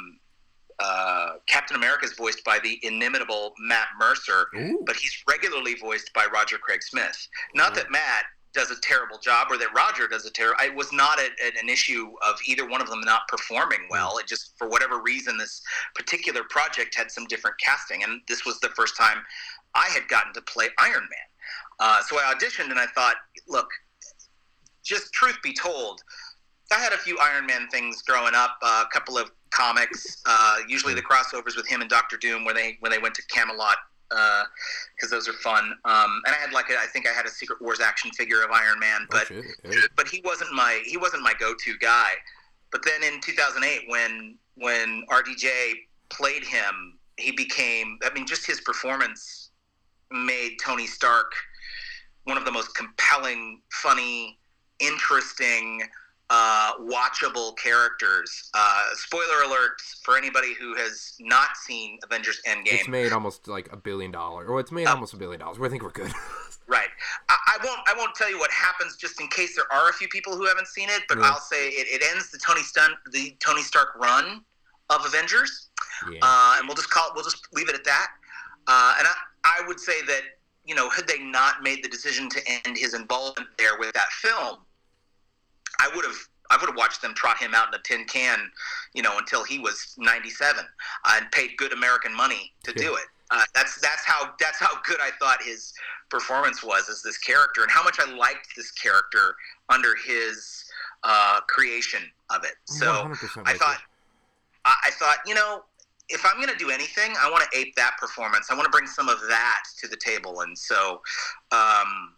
Speaker 2: uh, Captain America is voiced by the inimitable Matt Mercer, Ooh. but he's regularly voiced by Roger Craig Smith. Not Ooh. that Matt does a terrible job or that Roger does a terrible. It was not a, an issue of either one of them not performing well. It just, for whatever reason, this particular project had some different casting, and this was the first time I had gotten to play Iron Man. Uh, so I auditioned, and I thought, look, just truth be told, I had a few Iron Man things growing up. Uh, a couple of comics, uh, usually the crossovers with him and Doctor Doom, where they when they went to Camelot, because uh, those are fun. Um, and I had like a, I think I had a Secret Wars action figure of Iron Man, but
Speaker 1: oh, hey.
Speaker 2: but he wasn't my he wasn't my go-to guy. But then in two thousand eight, when when R D J played him, he became. I mean, just his performance made Tony Stark one of the most compelling, funny, interesting, uh, watchable characters. Uh, spoiler alert for anybody who has not seen Avengers Endgame.
Speaker 1: It's made almost like a billion dollars, or it's made uh, almost a billion dollars. I think we're good.
Speaker 2: Right. I, I won't. I won't tell you what happens, just in case there are a few people who haven't seen it. But yeah. I'll say it, it ends the Tony Stun, the Tony Stark run of Avengers, yeah. uh, and we'll just call it. We'll just leave it at that. Uh, and I, I would say that, you know, had they not made the decision to end his involvement there with that film, I would have I would have watched them trot him out in a tin can, you know, until he was ninety-seven, uh, and paid good American money to yeah. do it. Uh, that's that's how that's how good I thought his performance was as this character, and how much I liked this character under his uh, creation of it. So I thought I, I thought you know. if I'm going to do anything, I want to ape that performance. I want to bring some of that to the table. And so, um,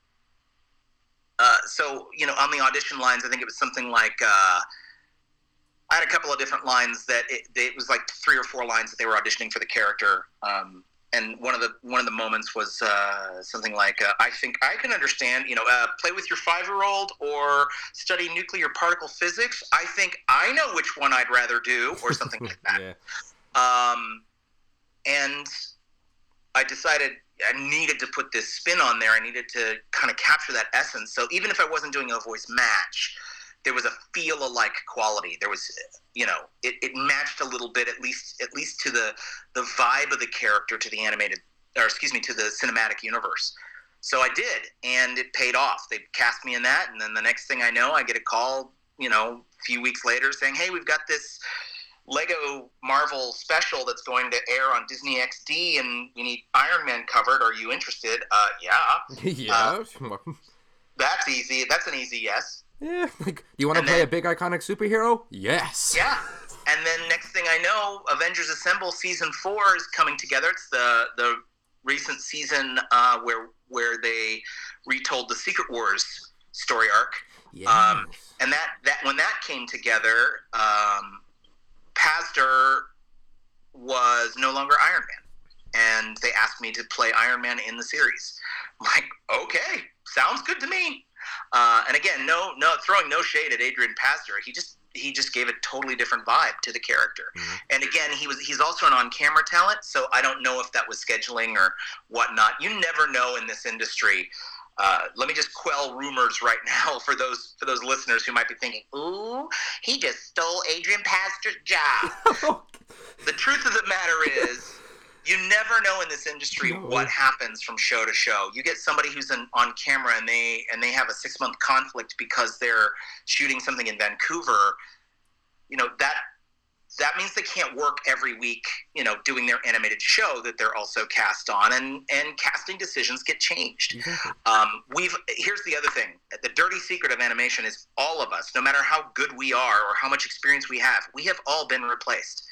Speaker 2: uh, so, you know, on the audition lines, I think it was something like, uh, I had a couple of different lines that it, it was like three or four lines that they were auditioning for the character. Um, and one of the, one of the moments was, uh, something like, uh, I think I can understand, you know, uh, play with your five-year-old or study nuclear particle physics. I think I know which one I'd rather do, or something like that. Yeah. Um, and I decided I needed to put this spin on there. I needed to kind of capture that essence. So even if I wasn't doing a voice match, there was a feel-alike quality. There was, you know, it, it matched a little bit, at least at least to the the vibe of the character, to the animated, or excuse me, to the cinematic universe. So I did, and it paid off. They cast me in that, and then the next thing I know, I get a call, you know, a few weeks later saying, hey, we've got this Lego Marvel special that's going to air on Disney X D, and you need Iron Man covered. Are you interested? Uh, yeah.
Speaker 1: yeah.
Speaker 2: Uh, that's easy. That's an easy yes.
Speaker 1: Yeah. Like, you want to play then, a big iconic superhero? Yes.
Speaker 2: Yeah. And then next thing I know, Avengers Assemble season four is coming together. It's the the recent season uh, where where they retold the Secret Wars story arc.
Speaker 1: Yes.
Speaker 2: Um, and that, that when that came together, um, Pazder was no longer Iron Man, and they asked me to play Iron Man in the series. I'm like, okay, sounds good to me. Uh, and again, no, no, throwing no shade at Adrian Pazder. He just he just gave a totally different vibe to the character. Mm-hmm. And again, he was he's also an on-camera talent, so I don't know if that was scheduling or whatnot. You never know in this industry. Uh, let me just quell rumors right now for those for those listeners who might be thinking, "Ooh, he just stole Adrian Pazder's job." The truth of the matter is, you never know in this industry no. what happens from show to show. You get somebody who's in, on camera and they and they have a six month conflict because they're shooting something in Vancouver. You know that. That means they can't work every week, you know, doing their animated show that they're also cast on, and, and casting decisions get changed.
Speaker 1: Exactly.
Speaker 2: Um, we've here's the other thing: the dirty secret of animation is all of us, no matter how good we are or how much experience we have, we have all been replaced.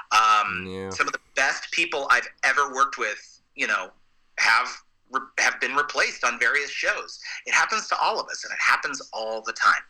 Speaker 2: Um,
Speaker 1: yeah.
Speaker 2: Some of the best people I've ever worked with, you know, have. have been replaced on various shows. It happens to all of us, and it happens all the time.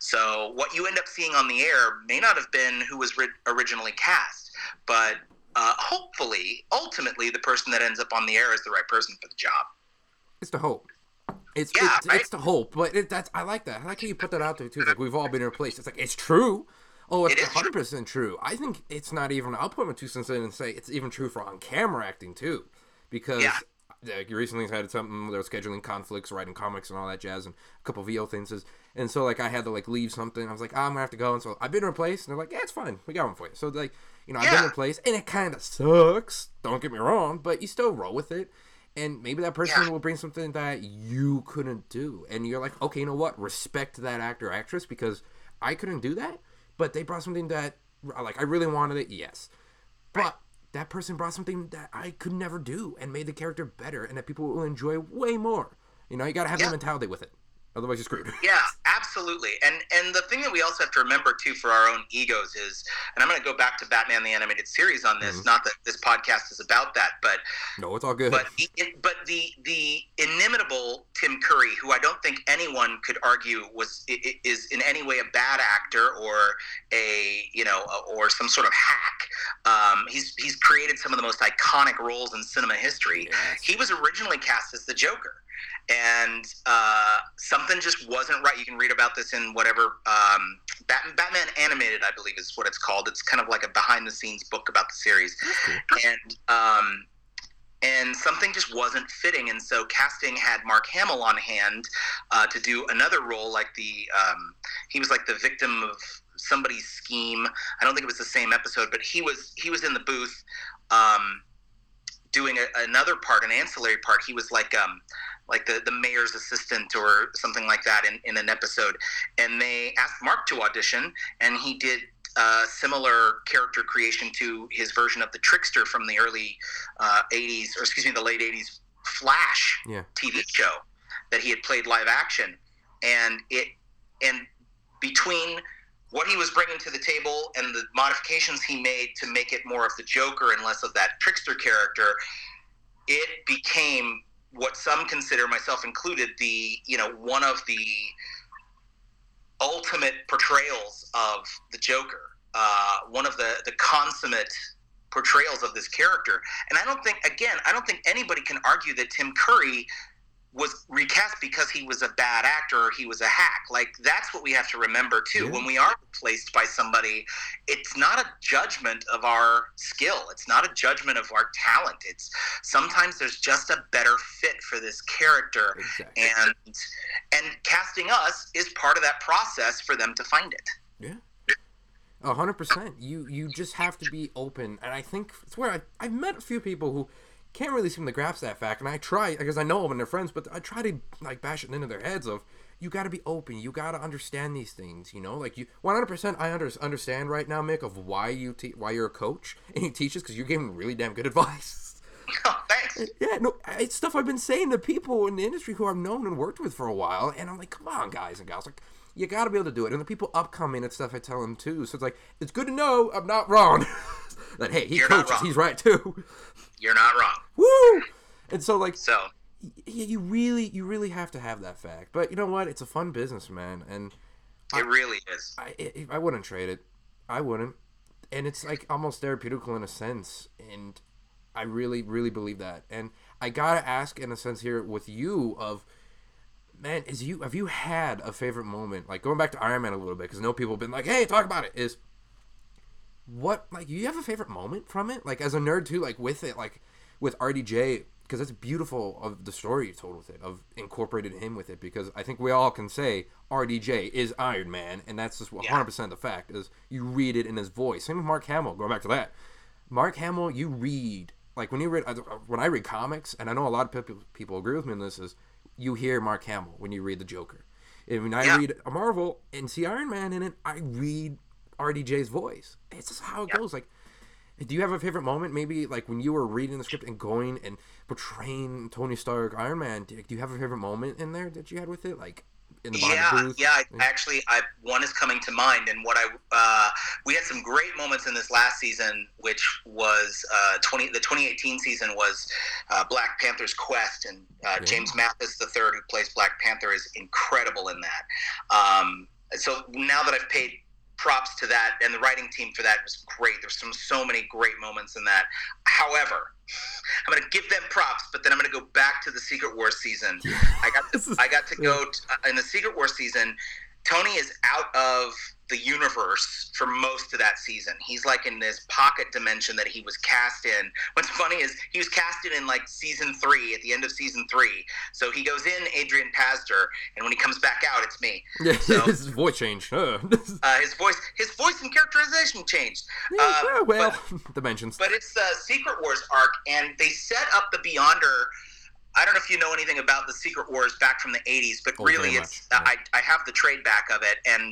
Speaker 2: So what you end up seeing on the air may not have been who was ri- originally cast, but uh, hopefully, ultimately, the person that ends up on the air is the right person for the job.
Speaker 1: It's the hope. It's
Speaker 2: yeah,
Speaker 1: it's,
Speaker 2: right?
Speaker 1: it's the hope, but it, that's I like that. I like how you put that out there too. It's like we've all been replaced. It's like it's true. Oh, it's one hundred percent true. true. I think it's not even. I'll put my two cents in and say it's even true for on camera acting too, because.
Speaker 2: Yeah.
Speaker 1: Like, you recently had something, there was scheduling conflicts, writing comics and all that jazz, and a couple V O things, and so, like, I had to, like, leave something, I was like, oh, I'm gonna have to go, and so, I've been replaced, and they're like, yeah, it's fine, we got one for you, so, like, you know, I've
Speaker 2: yeah.
Speaker 1: been replaced, and it kind of sucks, don't get me wrong, but you still roll with it, and maybe that person
Speaker 2: yeah.
Speaker 1: will bring something that you couldn't do, and you're like, okay, you know what, respect that actor or actress, because I couldn't do that, but they brought something that, like, I really wanted it, yes, but... Right. That person brought something that I could never do and made the character better and that people will enjoy way more. You know, you got to have
Speaker 2: yeah.
Speaker 1: the mentality with it. Otherwise, you're screwed.
Speaker 2: Yeah, absolutely. And and the thing that we also have to remember, too, for our own egos is, and I'm going to go back to Batman the Animated Series on this, mm-hmm. not that this podcast is about that, but...
Speaker 1: No, it's all good.
Speaker 2: But, the, but the, the inimitable Tim Curry, who I don't think anyone could argue was is in any way a bad actor or a, you know, or some sort of hack. Um, he's, he's created some of the most iconic roles in cinema history. Yes. He was originally cast as the Joker. And uh, something just wasn't right. You can read about this in whatever um, Batman, Batman Animated, I believe, is what it's called. It's kind of like a behind-the-scenes book about the series, and um, and something just wasn't fitting. And so casting had Mark Hamill on hand uh, to do another role, like the um, he was like the victim of somebody's scheme. I don't think it was the same episode, but he was he was in the booth um, doing a, another part, an ancillary part. He was like um. like the, the mayor's assistant or something like that in, in an episode. And they asked Mark to audition, and he did a similar character creation to his version of the Trickster from the early uh, eighties, or excuse me, the late eighties Flash yeah. T V show that he had played live action. And it and between what he was bringing to the table and the modifications he made to make it more of the Joker and less of that Trickster character, it became what some consider, myself included, the, you know, one of the ultimate portrayals of the Joker, uh, one of the, the consummate portrayals of this character. And I don't think, again, I don't think anybody can argue that Tim Curry was recast because he was a bad actor or he was a hack. Like, that's what we have to remember, too. Yeah. When we are replaced by somebody, it's not a judgment of our skill. It's not a judgment of our talent. It's sometimes there's just a better fit for this character. Exactly. And and casting us is part of that process for them to find it.
Speaker 1: Yeah. A hundred percent. You you just have to be open. And I think it's where I, I've met a few people who can't really seem to grasp that fact, and I try, because I know them and they're friends, but I try to, like, bash it into their heads of, you got to be open, you got to understand these things, you know, like, you, one hundred percent I under, understand right now, Mick, of why, you te- why you're a coach, and you teach us, because you're giving really damn good advice.
Speaker 2: Oh, thanks.
Speaker 1: Yeah, no, it's stuff I've been saying to people in the industry who I've known and worked with for a while, and I'm like, come on, guys and gals, like, you got to be able to do it, and the people upcoming and stuff I tell them, too, so it's like, it's good to know I'm not wrong, that, hey, he you're coaches, he's right, too.
Speaker 2: You're not wrong.
Speaker 1: Woo! And so, like,
Speaker 2: so
Speaker 1: yeah, you really, you really have to have that fact. But you know what? It's a fun business, man, and
Speaker 2: it I, really is.
Speaker 1: I, I, I wouldn't trade it. I wouldn't. And it's like almost therapeutical in a sense, and I really, really believe that. And I gotta ask, in a sense, here with you, of man, is you have you had a favorite moment? Like going back to Iron Man a little bit, because I know people have been like, "Hey, talk about it." Is what like you have a favorite moment from it? Like as a nerd too, like with it, like with R D J, because it's beautiful of the story you told with it, of incorporated him with it, because I think we all can say R D J is Iron Man, and that's just one hundred percent the fact, is you read it in his voice. Same with Mark Hamill, going back to that. Mark Hamill, you read, like when you read, when I read comics, and I know a lot of people, people agree with me on this, is you hear Mark Hamill when you read the Joker. And when I yeah. read a Marvel and see Iron Man in it, I read R D J's voice. It's just how it yeah. goes. Like, do you have a favorite moment, maybe, like, when you were reading the script and going and portraying Tony Stark, Iron Man? Do you have a favorite moment in there that you had with it, like, in the
Speaker 2: yeah,
Speaker 1: booth?
Speaker 2: Yeah, I, actually, I, one is coming to mind, and what I, uh, we had some great moments in this last season, which was, uh, twenty the twenty eighteen season was uh, Black Panther's quest, and uh, yeah. James Mathis the third, who plays Black Panther, is incredible in that. Um, so now that I've paid props to that, and the writing team for that was great. There's some so many great moments in that. However, I'm going to give them props, but then I'm going to go back to the Secret Wars season. I got to, I got to go to, in the Secret Wars season. Tony is out of the universe for most of that season. He's like in this pocket dimension that he was cast in. What's funny is he was casted in like season three, at the end of season three. So he goes in Adrian Pasdar, and when he comes back out, it's me.
Speaker 1: Yeah,
Speaker 2: so,
Speaker 1: his voice changed. uh,
Speaker 2: his voice, his voice and characterization changed.
Speaker 1: Yeah,
Speaker 2: uh,
Speaker 1: well,
Speaker 2: but,
Speaker 1: dimensions.
Speaker 2: But it's the Secret Wars arc, and they set up the Beyonder. I don't know if you know anything about the Secret Wars back from the eighties, but oh, really, it's yeah. I I have the trade back of it, and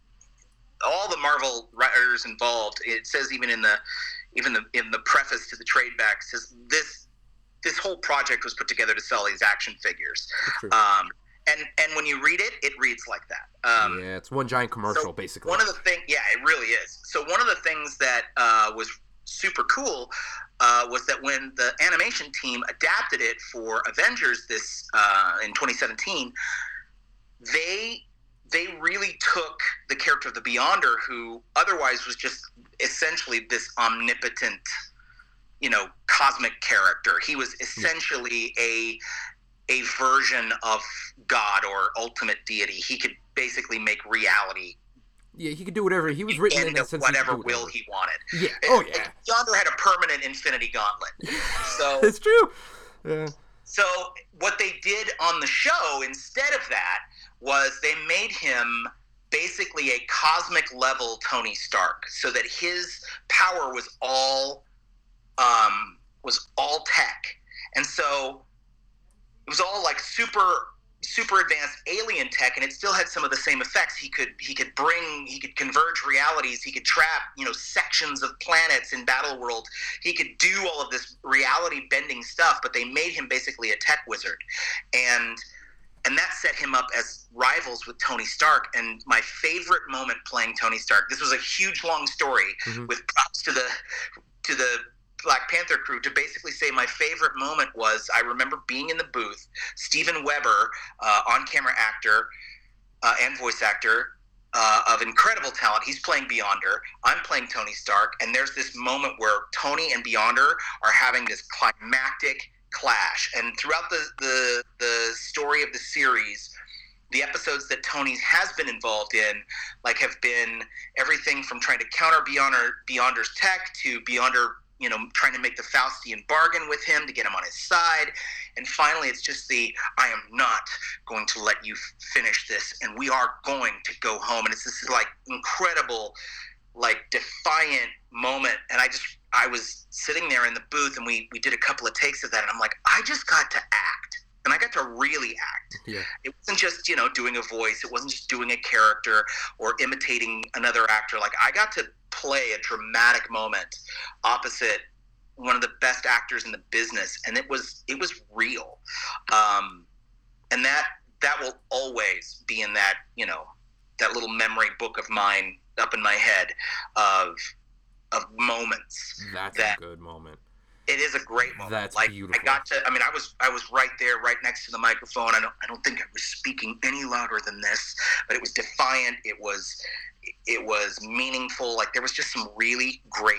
Speaker 2: all the Marvel writers involved. It says even in the even the in the preface to the trade back, says this this whole project was put together to sell these action figures. Um, And and when you read it, it reads like that. Um,
Speaker 1: yeah, it's one giant commercial,
Speaker 2: so
Speaker 1: basically.
Speaker 2: One of the things, yeah, it really is. So one of the things that uh, was super cool uh, was that when the animation team adapted it for Avengers this uh, in twenty seventeen, they they really took the character of the Beyonder, who otherwise was just essentially this omnipotent, you know, cosmic character. He was essentially a a version of God or ultimate deity. He could basically make reality.
Speaker 1: Yeah, he could do whatever. He was written in that sense.
Speaker 2: Whatever
Speaker 1: he
Speaker 2: will he wanted.
Speaker 1: Yeah. Oh, yeah.
Speaker 2: Beyonder had a permanent infinity gauntlet. So
Speaker 1: it's true. Yeah.
Speaker 2: So what they did on the show instead of that was they made him basically a cosmic level Tony Stark, so that his power was all um, was all tech, and so it was all like super super advanced alien tech, and it still had some of the same effects. He could he could bring he could converge realities. He could trap, you know, sections of planets in Battle World. He could do all of this reality bending stuff, but they made him basically a tech wizard, and and that set him up as rivals with Tony Stark. And my favorite moment playing Tony Stark, this was a huge long story mm-hmm. with props to the to the Black Panther crew, to basically say my favorite moment was, I remember being in the booth, Steven Weber, uh, on-camera actor uh, and voice actor uh, of incredible talent. He's playing Beyonder. I'm playing Tony Stark. And there's this moment where Tony and Beyonder are having this climactic clash. And throughout the, the, the story of the series, the episodes that Tony has been involved in, like, have been everything from trying to counter Beyonder, Beyonder's tech to Beyonder, you know, trying to make the Faustian bargain with him to get him on his side. And finally, it's just the, I am not going to let you f- finish this, and we are going to go home. And it's this, like, incredible, like, defiant moment. And I just, I was sitting there in the booth, and we, we did a couple of takes of that, and I'm like, I just got to act. And I got to really act.
Speaker 1: Yeah. It
Speaker 2: wasn't just, you know, doing a voice. It wasn't just doing a character or imitating another actor. Like, I got to play a dramatic moment opposite one of the best actors in the business, and it was it was real. Um, and that that will always be in that, you know, that little memory book of mine up in my head of of moments.
Speaker 1: That's
Speaker 2: that,
Speaker 1: a good moment.
Speaker 2: It is a great moment.
Speaker 1: That's
Speaker 2: like,
Speaker 1: beautiful.
Speaker 2: I got to. I mean, I was I was right there, right next to the microphone. I don't I don't think I was speaking any louder than this, but it was defiant. It was it was meaningful. Like, there was just some really great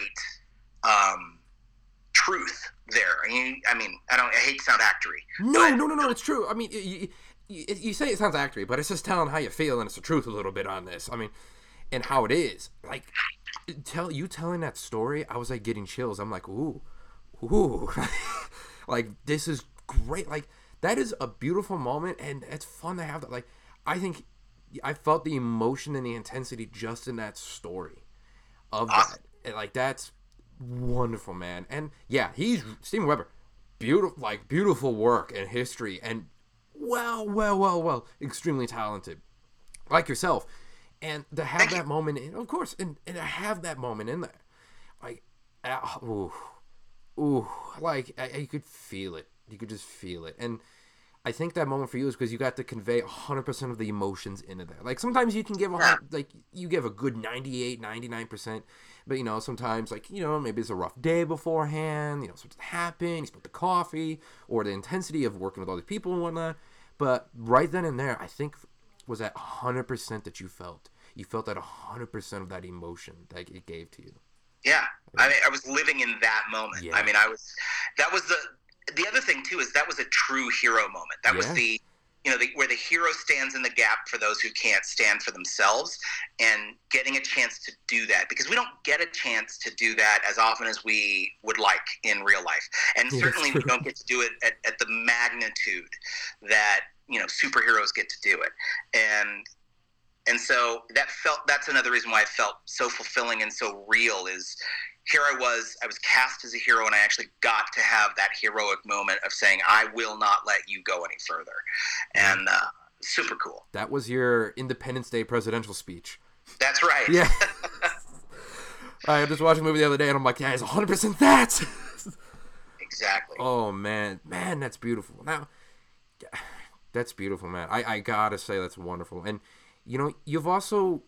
Speaker 2: um, truth there. I mean, I mean, I don't. I hate to sound actory.
Speaker 1: No,
Speaker 2: but,
Speaker 1: no, no, no. It's true. I mean, you, you, you say it sounds actory, but it's just telling how you feel, and it's the truth a little bit on this. I mean, and how it is. Like, tell you telling that story, I was like getting chills. I'm like, ooh. Ooh, like, this is great. Like, that is a beautiful moment, and it's fun to have that. Like, I think I felt the emotion and the intensity just in that story of that. And, like, that's wonderful, man. And yeah, he's Steven Weber, beautiful, like, beautiful work and history, and well, well, well, well, extremely talented, like yourself. And to have that moment, in, of course, and, and to have that moment in there, like, uh, ooh. Ooh, like, I, you could feel it. You could just feel it. And I think that moment for you is because you got to convey one hundred percent of the emotions into there. Like, sometimes you can give a, like, you give a good ninety-eight, ninety-nine percent. But, you know, sometimes, like, you know, maybe it's a rough day beforehand. You know, something happened. You spilled the coffee. Or the intensity of working with all these people and whatnot. But right then and there, I think, was that one hundred percent that you felt. You felt that one hundred percent of that emotion that it gave to you.
Speaker 2: Yeah, I mean, I was living in that moment. Yeah. I mean, I was. That was the. The other thing too is that was a true hero moment. That yeah. was the, you know, the, where the hero stands in the gap for those who can't stand for themselves, and getting a chance to do that, because we don't get a chance to do that as often as we would like in real life, and certainly we don't get to do it at, at the magnitude that, you know, superheroes get to do it, and. And so that felt, that's another reason why it felt so fulfilling and so real, is here I was, I was cast as a hero, and I actually got to have that heroic moment of saying, I will not let you go any further. And uh, super cool.
Speaker 1: That was your Independence Day presidential speech.
Speaker 2: That's right.
Speaker 1: Yeah. I was just watching a movie the other day, and I'm like, yeah, it's one hundred percent that.
Speaker 2: Exactly.
Speaker 1: Oh, man. Man, that's beautiful. Now, That's beautiful, man. I, I gotta say that's wonderful. And, you know, you've also,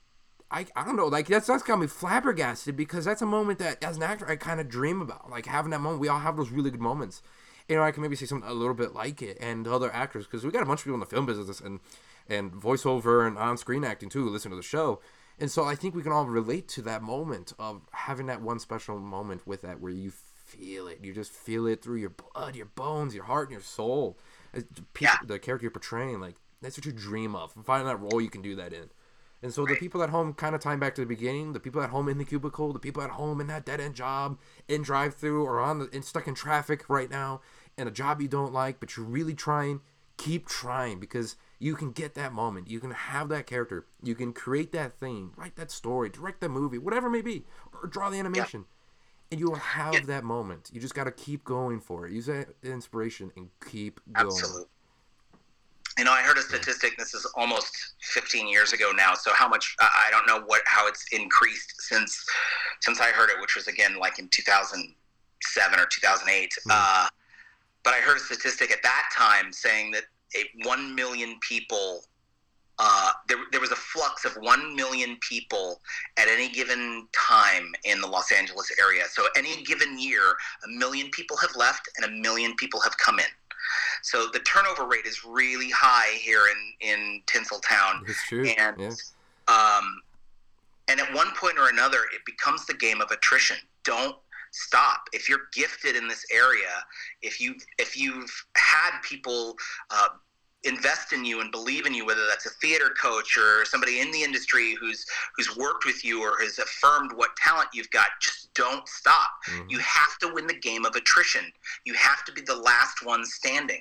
Speaker 1: I I don't know, like, that's, that's got me flabbergasted because that's a moment that, as an actor, I kind of dream about. Like, having that moment. We all have those really good moments. You know, I can maybe say something a little bit like it, and other actors, because we got a bunch of people in the film business and, and voiceover and on-screen acting, too, who listen to the show. And so I think we can all relate to that moment of having that one special moment with that where you feel it. You just feel it through your blood, your bones, your heart, and your soul. People, yeah. The character you're portraying, like, that's what you dream of. Finding that role you can do that in. And so right. the people at home, kind of tying back to the beginning, the people at home in the cubicle, the people at home in that dead-end job, in drive-thru, or on the, in, stuck in traffic right now, in a job you don't like, but you're really trying, keep trying, because you can get that moment. You can have that character. You can create that thing, write that story, direct that movie, whatever it may be, or draw the animation. Yeah. And you will have yeah. that moment. You just got to keep going for it. Use that inspiration and keep going.
Speaker 2: Absolutely. You know, I heard a statistic. This is almost fifteen years ago now. So how much? I don't know what how it's increased since since I heard it, which was again like in two thousand seven or two thousand eight. Mm. Uh, but I heard a statistic at that time saying that a one million people. Uh, there, there was a flux of one million people at any given time in the Los Angeles area. So any given year, a million people have left and a million people have come in. So the turnover rate is really high here in, in Tinseltown.
Speaker 1: It's true.
Speaker 2: And,
Speaker 1: yeah.
Speaker 2: um, and at one point or another, it becomes the game of attrition. Don't stop. If you're gifted in this area, if you if you've had people uh, invest in you and believe in you, whether that's a theater coach or somebody in the industry who's who's worked with you or has affirmed what talent you've got, just don't stop. Mm-hmm. You have to win the game of attrition. You have to be the last one standing.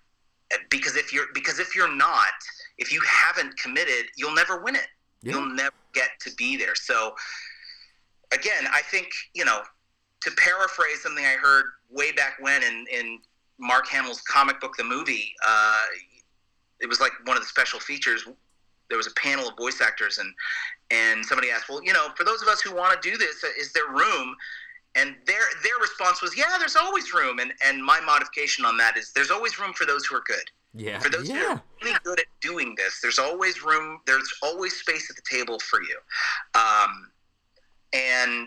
Speaker 2: Because if you're because if you're not, if you haven't committed, you'll never win it. Yeah. You'll never get to be there. So again, I think, you know, to paraphrase something I heard way back when in, in Mark Hamill's comic book, The Movie, uh, it was like one of the special features. There was a panel of voice actors, and and somebody asked, well, you know, for those of us who want to do this, is there room? And their their response was, yeah, there's always room. And and my modification on that is there's always room for those who are good.
Speaker 1: Yeah.
Speaker 2: For those
Speaker 1: yeah.
Speaker 2: who are really good at doing this, there's always room. There's always space at the table for you. Um, and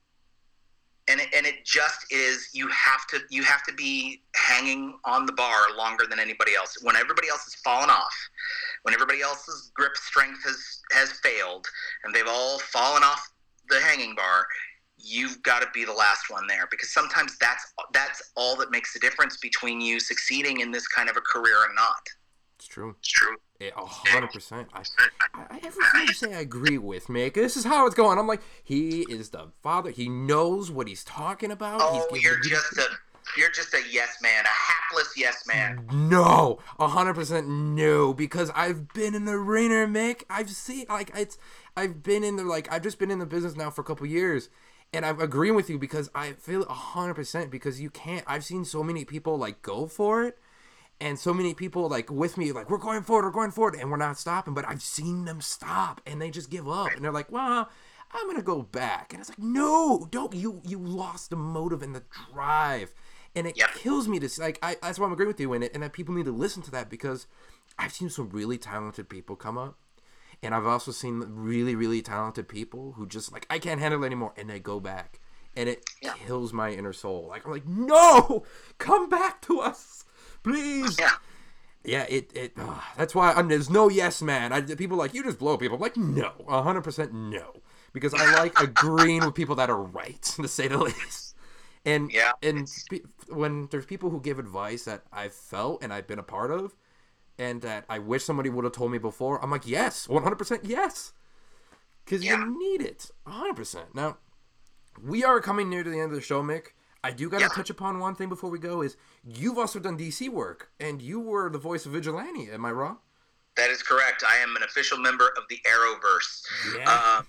Speaker 2: and it, and it just is, you have to you have to be hanging on the bar longer than anybody else. When everybody else has fallen off, when everybody else's grip strength has has failed, and they've all fallen off the hanging bar, you've got to be the last one there, because sometimes that's that's all that makes the difference between you succeeding in this kind of a career and not.
Speaker 1: It's true.
Speaker 2: It's true.
Speaker 1: A hundred percent. I, I, everything you say, I agree with, Mick. This is how it's going. I'm like, he is the father. He knows what he's talking about.
Speaker 2: Oh,
Speaker 1: he's
Speaker 2: you're just a, you're just a yes man, a hapless yes man.
Speaker 1: No, a hundred percent no, because I've been in the arena, Mick. I've seen, like, it's, I've been in the, like, I've just been in the business now for a couple years. And I'm agreeing with you because I feel a hundred percent, because you can't, I've seen so many people like go for it, and so many people like with me, like, we're going forward, we're going forward, and we're not stopping, but I've seen them stop and they just give up, and they're like, well, I'm going to go back. And it's like, no, don't, you, you lost the motive and the drive. And it yep. kills me to, like, I, that's why I'm agreeing with you in it. And that people need to listen to that, because I've seen some really talented people come up. And I've also seen really, really talented people who just, like, I can't handle it anymore, and they go back. And it yeah. kills my inner soul. Like, I'm like, no! Come back to us! Please!
Speaker 2: Yeah.
Speaker 1: Yeah, it, it uh, that's why I'm, there's no yes man. I, people are like, you just blow people. I'm like, no. one hundred percent no. Because I like agreeing with people that are right, to say the least. And,
Speaker 2: yeah.
Speaker 1: and when there's people who give advice that I've felt and I've been a part of, and that I wish somebody would have told me before, I'm like, yes, one hundred percent yes. Because yeah. you need it, one hundred percent. Now, we are coming near to the end of the show, Mick. I do got to yeah. touch upon one thing before we go, is you've also done D C work, and you were the voice of Vigilante. Am I wrong?
Speaker 2: That is correct. I am an official member of the Arrowverse.
Speaker 1: Yeah.
Speaker 2: Uh,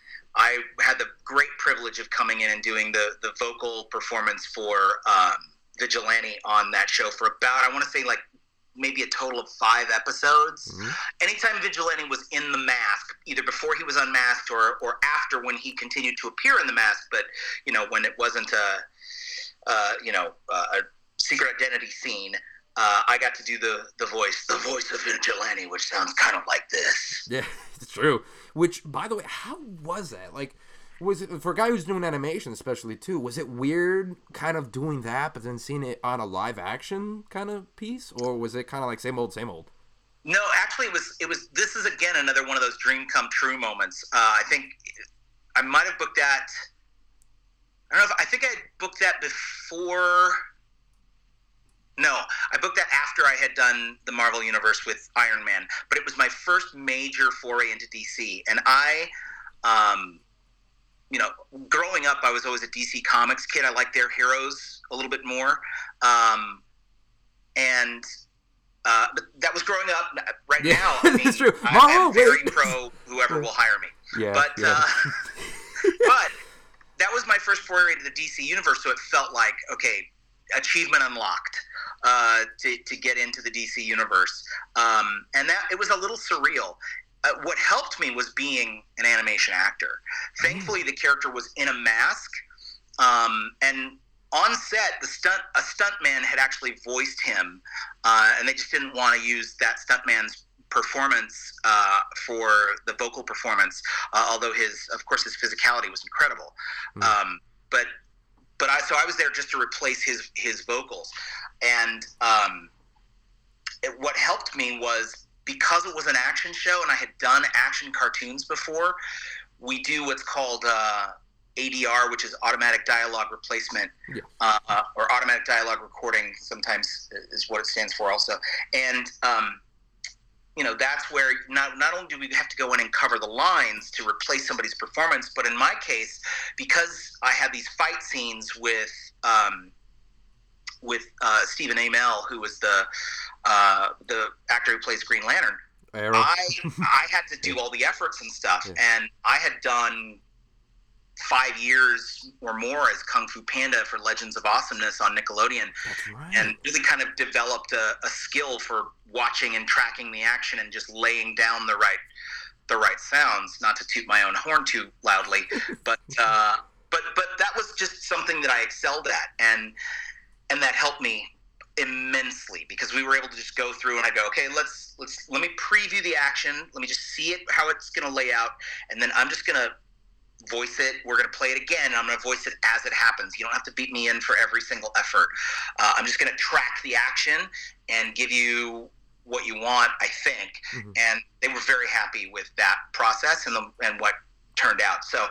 Speaker 2: I had the great privilege of coming in and doing the, the vocal performance for um, Vigilante on that show for about, I want to say, like, maybe a total of five episodes. Mm-hmm. Anytime Vigilante was in the mask, either before he was unmasked or, or after, when he continued to appear in the mask, but, you know, when it wasn't a, uh, you know, uh, a secret identity scene, uh, I got to do the the voice, the voice of Vigilante, which sounds kind of like this.
Speaker 1: Yeah, it's true. Which, by the way, how was that? Like, was it for a guy who's doing animation, especially too? Was it weird, kind of doing that, but then seeing it on a live action kind of piece, or was it kind of like same old, same old?
Speaker 2: No, actually, it was. It was. This is again another one of those dream come true moments. Uh, I think I might have booked that. I don't know if I think I had booked that before. No, I booked that after I had done the Marvel Universe with Iron Man, but it was my first major foray into D C, and I. Um, You know, growing up, I was always a D C Comics kid. I liked their heroes a little bit more. Um, and uh, but that was growing up. Right
Speaker 1: yeah,
Speaker 2: now, I mean,
Speaker 1: that's true.
Speaker 2: I,
Speaker 1: Mom,
Speaker 2: I'm very
Speaker 1: wait.
Speaker 2: pro whoever will hire me.
Speaker 1: Yeah,
Speaker 2: but,
Speaker 1: yeah.
Speaker 2: Uh, but that was my first foray into the D C universe, so it felt like, okay, achievement unlocked uh, to, to get into the D C universe. Um, and that it was a little surreal. Uh, what helped me was being an animation actor. Thankfully, the character was in a mask, um, and on set, the stunt a stuntman had actually voiced him, uh, and they just didn't want to use that stuntman's performance uh, for the vocal performance. Uh, although his, of course, his physicality was incredible. Mm. Um, but but I so I was there just to replace his his vocals, and um, it, what helped me was, because it was an action show and I had done action cartoons before, we do what's called uh, A D R, which is automatic dialogue replacement, yeah. uh, or automatic dialogue recording sometimes is what it stands for also. And, um, you know, that's where not, not only do we have to go in and cover the lines to replace somebody's performance, but in my case, because I had these fight scenes with um, with uh, Stephen Amell, who was the uh, the actor who plays Green Lantern,
Speaker 1: Arrow.
Speaker 2: I I had to do all the efforts and stuff, yeah. and I had done five years or more as Kung Fu Panda for Legends of Awesomeness on Nickelodeon,
Speaker 1: That's right.
Speaker 2: and really kind of developed a, a skill for watching and tracking the action and just laying down the right the right sounds. Not to toot my own horn too loudly, but uh, but but that was just something that I excelled at, and and that helped me immensely, because we were able to just go through and I go, okay, let's let's let me preview the action, let me just see it, how it's going to lay out, and then I'm just going to voice it. We're going to play it again, and I'm going to voice it as it happens. You don't have to beat me in for every single effort. Uh, I'm just going to track the action and give you what you want, I think. Mm-hmm. And they were very happy with that process and the, and what turned out. So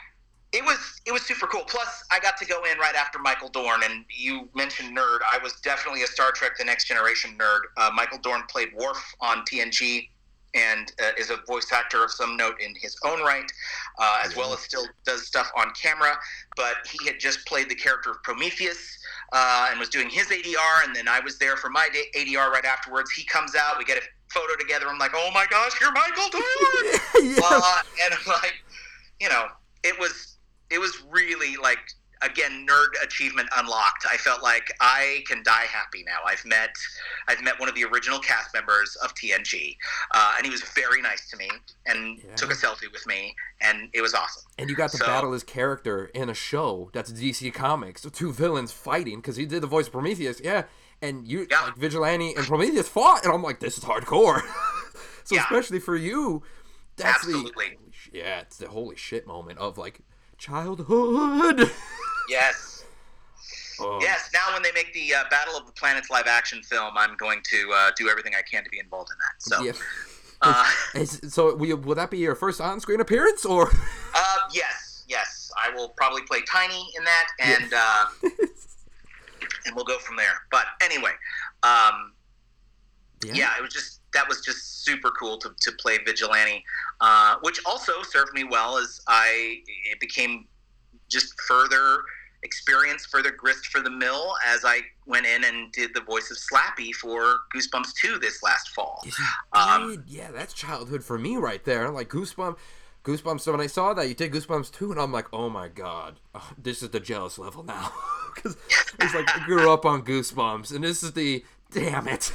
Speaker 2: it was it was super cool. Plus, I got to go in right after Michael Dorn, and you mentioned nerd. I was definitely a Star Trek The Next Generation nerd. Uh, Michael Dorn played Worf on T N G, and uh, is a voice actor of some note in his own right, uh, as well as still does stuff on camera. But he had just played the character of Prometheus uh, and was doing his A D R, and then I was there for my A D R right afterwards. He comes out, we get a photo together. I'm like, oh my gosh, you're Michael Dorn! yeah. uh, and I'm like, you know, it was it was really like, again, nerd achievement unlocked. I felt like I can die happy now. I've met I've met one of the original cast members of T N G, uh, and he was very nice to me and yeah. took a selfie with me, and it was awesome.
Speaker 1: And you got to so, battle his character in a show that's D C Comics, so two villains fighting, because he did the voice of Prometheus, yeah, and you,
Speaker 2: yeah.
Speaker 1: like, Vigilante and Prometheus fought, and I'm like, this is hardcore. so
Speaker 2: yeah.
Speaker 1: especially for you, that's
Speaker 2: Absolutely.
Speaker 1: the, yeah, it's the holy shit moment of, like, childhood.
Speaker 2: Yes. Oh. Yes, now when they make the uh, Battle of the Planets live action film, I'm going to uh, do everything I can to be involved in that. So,
Speaker 1: yeah.
Speaker 2: uh,
Speaker 1: is, is, so will, will that be your first on-screen appearance, or?
Speaker 2: Uh, yes, yes. I will probably play Tiny in that, and yeah. uh, and we'll go from there. But anyway, um, yeah. yeah, it was just that was just super cool to to play Vigilante, uh, which also served me well as I it became just further experience, further grist for the mill as I went in and did the voice of Slappy for Goosebumps two this last fall.
Speaker 1: Yes, you um, did. Yeah, that's childhood for me right there. Like Goosebumps, Goosebumps. So when I saw that you did Goosebumps two, and I'm like, oh my god, oh, this is the jealous level now, because it's like I grew up on Goosebumps, and this is the damn it.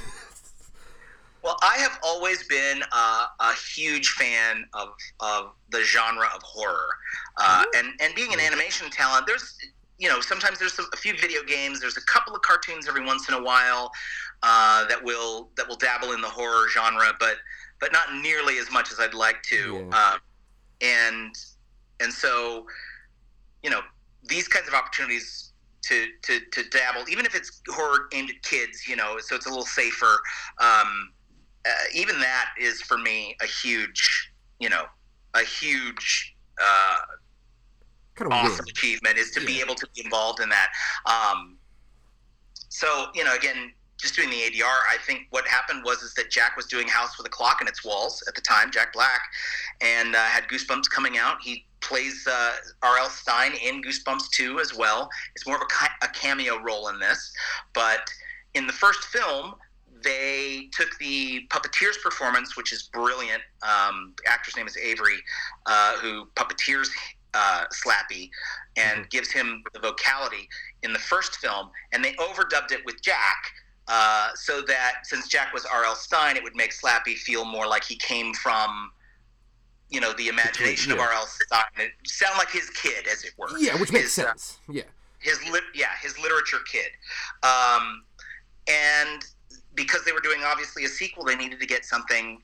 Speaker 2: Well, I have always been uh, a huge fan of of the genre of horror, uh, and and being an animation talent, there's you know sometimes there's a few video games, there's a couple of cartoons every once in a while, uh, that will that will dabble in the horror genre, but but not nearly as much as I'd like to. Yeah. Um, and and so, you know, these kinds of opportunities to, to, to dabble, even if it's horror aimed at kids, you know, so it's a little safer. Um, uh, even that is for me a huge, you know, a huge uh,
Speaker 1: kind of
Speaker 2: awesome
Speaker 1: weird.
Speaker 2: achievement is to
Speaker 1: yeah.
Speaker 2: be able to be involved in that. Um, so, you know, again, just doing the A D R, I think what happened was is that Jack was doing House with a Clock in its Walls at the time, Jack Black, and uh, had Goosebumps coming out. He plays uh, R L. Stine in Goosebumps two as well. It's more of a, ca- a cameo role in this. But in the first film, they took the puppeteer's performance, which is brilliant. Um, the actor's name is Avery, uh, who puppeteers uh, Slappy and mm-hmm. gives him the vocality in the first film, and they overdubbed it with Jack, uh, so that since Jack was R L. Stine, it would make Slappy feel more like he came from, you know, the imagination yeah. of R L. Stine. It sounded like his kid, as it were.
Speaker 1: Yeah, which makes
Speaker 2: his,
Speaker 1: sense.
Speaker 2: Uh,
Speaker 1: yeah.
Speaker 2: His lit, yeah, his literature kid. Um, and because they were doing, obviously, a sequel, they needed to get something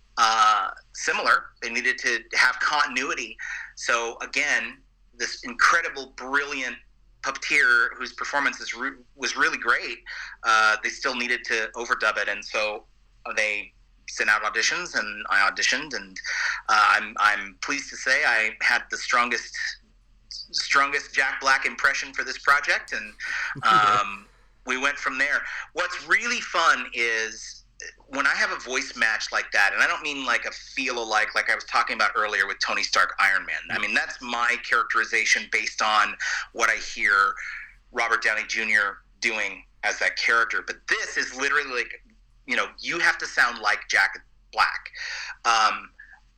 Speaker 2: uh, similar. They needed to have continuity. So, again, this incredible, brilliant puppeteer whose performance is re- was really great, uh, they still needed to overdub it. And so they sent out auditions, and I auditioned, and uh, I'm I'm pleased to say I had the strongest strongest Jack Black impression for this project, and um, we went from there. What's really fun is when I have a voice match like that, and I don't mean like a feel-alike, like I was talking about earlier with Tony Stark Iron Man. I mean, that's my characterization based on what I hear Robert Downey Junior doing as that character. But this is literally like, you know, you have to sound like Jack Black. Um,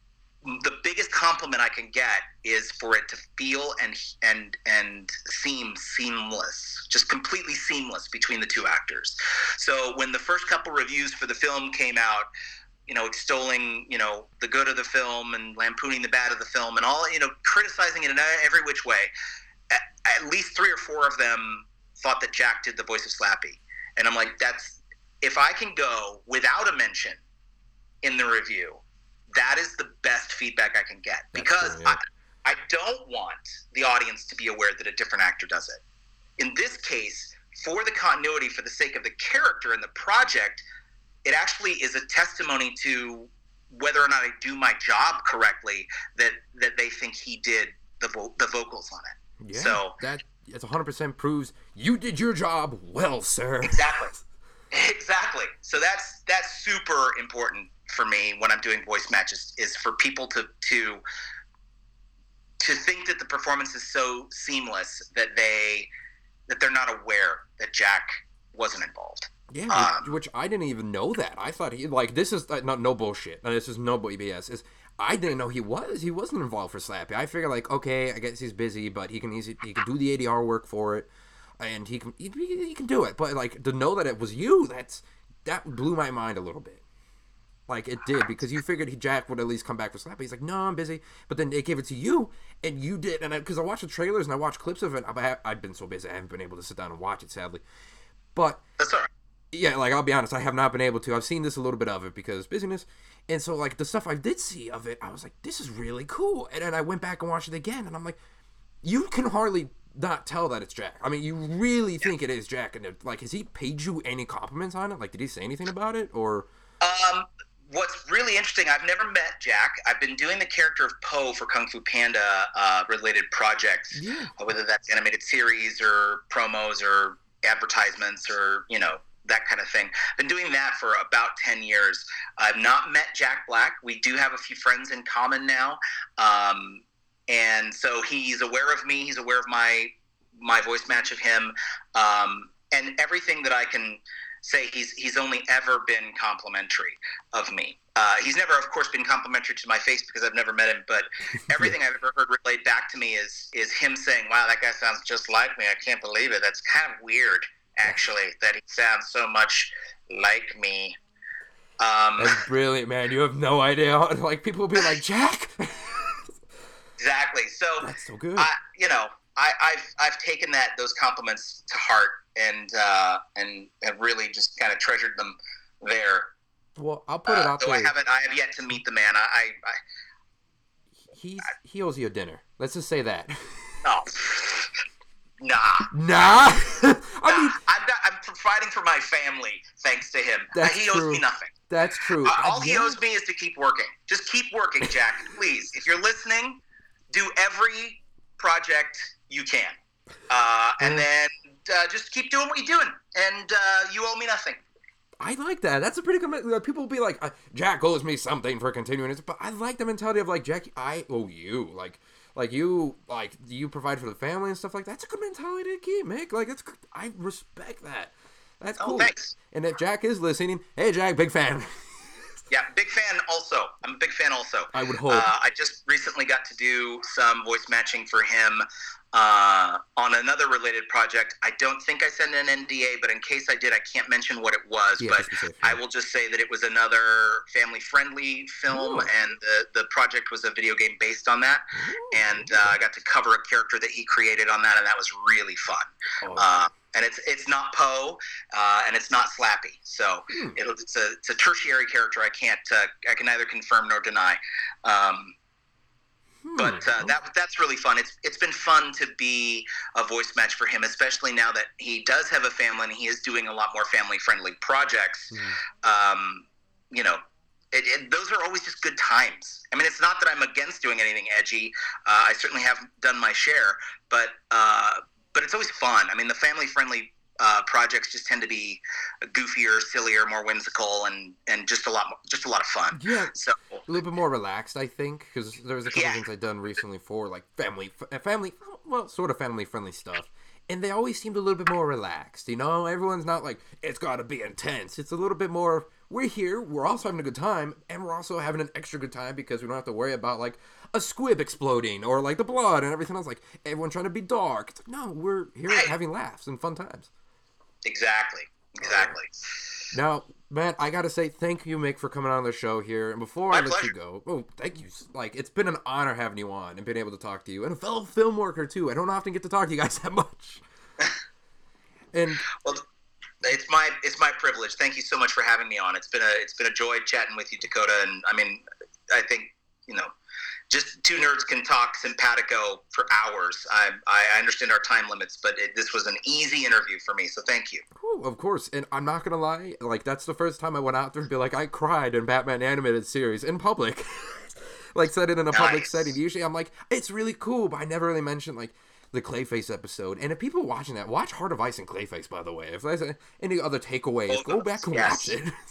Speaker 2: the biggest compliment I can get is for it to feel and and and seem seamless, just completely seamless between the two actors. So when the first couple reviews for the film came out, you know, extolling, you know, the good of the film and lampooning the bad of the film and all, you know, criticizing it in every which way, at, at least three or four of them thought that Jack did the voice of Slappy. And I'm like, that's, if I can go without a mention in the review, that is the best feedback I can get, because I, I don't want the audience to be aware that a different actor does it. In this case, for the continuity, for the sake of the character and the project, it actually is a testimony to whether or not I do my job correctly, that, that they think he did the vo- the vocals on it.
Speaker 1: Yeah,
Speaker 2: so
Speaker 1: that that's one hundred percent proves you did your job well, sir.
Speaker 2: Exactly. Exactly. So that's that's super important for me when I'm doing voice matches, is for people to to to think that the performance is so seamless that they that they're not aware that Jack wasn't involved.
Speaker 1: Yeah,
Speaker 2: um,
Speaker 1: which, which I didn't even know that. I thought he, like, this is uh, not no bullshit. This is no B S. Is I didn't know he was he wasn't involved for Slappy. I figured, like, okay, I guess he's busy, but he can easy, he can do the A D R work for it, and he can he, he can do it. But like, to know that it was you, that's that blew my mind a little bit. Like, it did, because you figured he, Jack would at least come back for Slappy. He's like, no, I'm busy. But then they gave it to you, and you did. And because I, I watched the trailers and I watched clips of it, I, I've been so busy I haven't been able to sit down and watch it, sadly. But
Speaker 2: that's all right.
Speaker 1: Yeah, like, I'll be honest, I have not been able to. I've seen this a little bit of it because busyness. And so, like, the stuff I did see of it, I was like, this is really cool. And then I went back and watched it again, and I'm like, you can hardly not tell that it's Jack. I mean, you really think it is Jack. And, like, has he paid you any compliments on it? Like, did he say anything about it? Or...
Speaker 2: Um... What's really interesting, I've never met Jack. I've been doing the character of Po for Kung Fu Panda uh, related projects,
Speaker 1: yeah.
Speaker 2: whether that's animated series or promos or advertisements or, you know, that kind of thing. Been doing that for about ten years. I've not met Jack Black. We do have a few friends in common now. Um, and so he's aware of me. He's aware of my, my voice match of him. Um, and everything that I can say, he's he's only ever been complimentary of me. Uh, he's never, of course, been complimentary to my face because I've never met him, but everything I've ever heard relayed back to me is is him saying, wow, that guy sounds just like me. I can't believe it. That's kind of weird, actually, that he sounds so much like me. Um,
Speaker 1: That's brilliant, man. You have no idea. Like, people will be like, Jack?
Speaker 2: Exactly. So,
Speaker 1: that's so good.
Speaker 2: I, you know, I, I've I've taken that those compliments to heart and uh, and have really just kind of treasured them there.
Speaker 1: Well, I'll put it
Speaker 2: uh,
Speaker 1: out
Speaker 2: though
Speaker 1: there.
Speaker 2: I haven't I have yet to meet the man. I, I, I
Speaker 1: He's he owes you a dinner. Let's just say that.
Speaker 2: No. Nah.
Speaker 1: Nah. I
Speaker 2: nah.
Speaker 1: mean,
Speaker 2: I'm, not, I'm providing for my family thanks to him.
Speaker 1: That's
Speaker 2: he owes
Speaker 1: true.
Speaker 2: me nothing.
Speaker 1: That's true.
Speaker 2: Uh, all he
Speaker 1: yeah.
Speaker 2: owes me is to keep working. Just keep working, Jack. Please. If you're listening, do every project you can. Uh, and then uh, just keep doing what you're doing. And uh, you owe me nothing.
Speaker 1: I like that. That's a pretty good. People will be like, uh, Jack owes me something for continuing it. But I like the mentality of like, Jack, I owe you. Like, like you, like you provide for the family and stuff like that. That's a good mentality to keep, Mick. Like, it's I respect that. That's
Speaker 2: oh,
Speaker 1: cool.
Speaker 2: Thanks.
Speaker 1: And if Jack is listening, hey, Jack, big fan.
Speaker 2: Yeah, big fan also. I'm a big fan also.
Speaker 1: I would hope.
Speaker 2: Uh, I just recently got to do some voice matching for him uh, on another related project. I don't think I sent an N D A, but in case I did, I can't mention what it was.
Speaker 1: Yeah,
Speaker 2: but
Speaker 1: safe,
Speaker 2: I
Speaker 1: yeah.
Speaker 2: will just say that it was another family-friendly film,
Speaker 1: Ooh.
Speaker 2: and the, the project was a video game based on that.
Speaker 1: Ooh.
Speaker 2: And uh, I got to cover a character that he created on that, and that was really fun.
Speaker 1: Oh.
Speaker 2: Uh, and it's it's not Poe, uh, and it's not Slappy. So
Speaker 1: Hmm.
Speaker 2: it'll, it's a it's a tertiary character. I can't uh, I can neither confirm nor deny. Um,
Speaker 1: Hmm.
Speaker 2: but uh, that that's really fun. It's it's been fun to be a voice match for him, especially now that he does have a family and he is doing a lot more family friendly projects.
Speaker 1: Hmm.
Speaker 2: Um, you know. It, it, those are always just good times. I mean, it's not that I'm against doing anything edgy. Uh, I certainly have done my share, but uh, but it's always fun. I mean, the family-friendly uh, projects just tend to be goofier, sillier, more whimsical, and, and just a lot more, just a lot of fun.
Speaker 1: Yeah,
Speaker 2: so
Speaker 1: a little bit more relaxed, I think, because there was a couple
Speaker 2: Yeah.
Speaker 1: things I've done recently for like family, family, well, sort of family-friendly stuff. And they always seemed a little bit more relaxed, you know? Everyone's not like, it's got to be intense. It's a little bit more, we're here, we're also having a good time, and we're also having an extra good time because we don't have to worry about, like, a squib exploding or, like, the blood and everything else. Like, everyone trying to be dark. It's like, no, we're here
Speaker 2: Right.
Speaker 1: having laughs and fun times.
Speaker 2: exactly, exactly.
Speaker 1: Now, Matt, I gotta say thank you, Mick, for coming on the show here. And before
Speaker 2: My
Speaker 1: I let
Speaker 2: pleasure.
Speaker 1: you go, oh, thank you. Like, it's been an honor having you on and being able to talk to you. And a fellow film worker, too. I don't often get to talk to you guys that much. And
Speaker 2: Well, it's my it's my privilege. Thank you so much for having me on. It's been a it's been a joy chatting with you, Dakota. And I mean, I think you know, just two nerds can talk simpatico for hours. I I understand our time limits, but it, this was an easy interview for me. So thank you.
Speaker 1: whew, of course, and I'm not gonna lie, like, that's the first time I went out there and be like, I cried in Batman animated series in public. Like, said it in a public
Speaker 2: Nice.
Speaker 1: setting. Usually I'm like, it's really cool, but I never really mentioned, like, the Clayface episode. And if people watching that, watch Heart of Ice and Clayface, by the way. If there's any other takeaways,
Speaker 2: Both
Speaker 1: go
Speaker 2: of
Speaker 1: back
Speaker 2: us,
Speaker 1: and
Speaker 2: yes.
Speaker 1: watch it.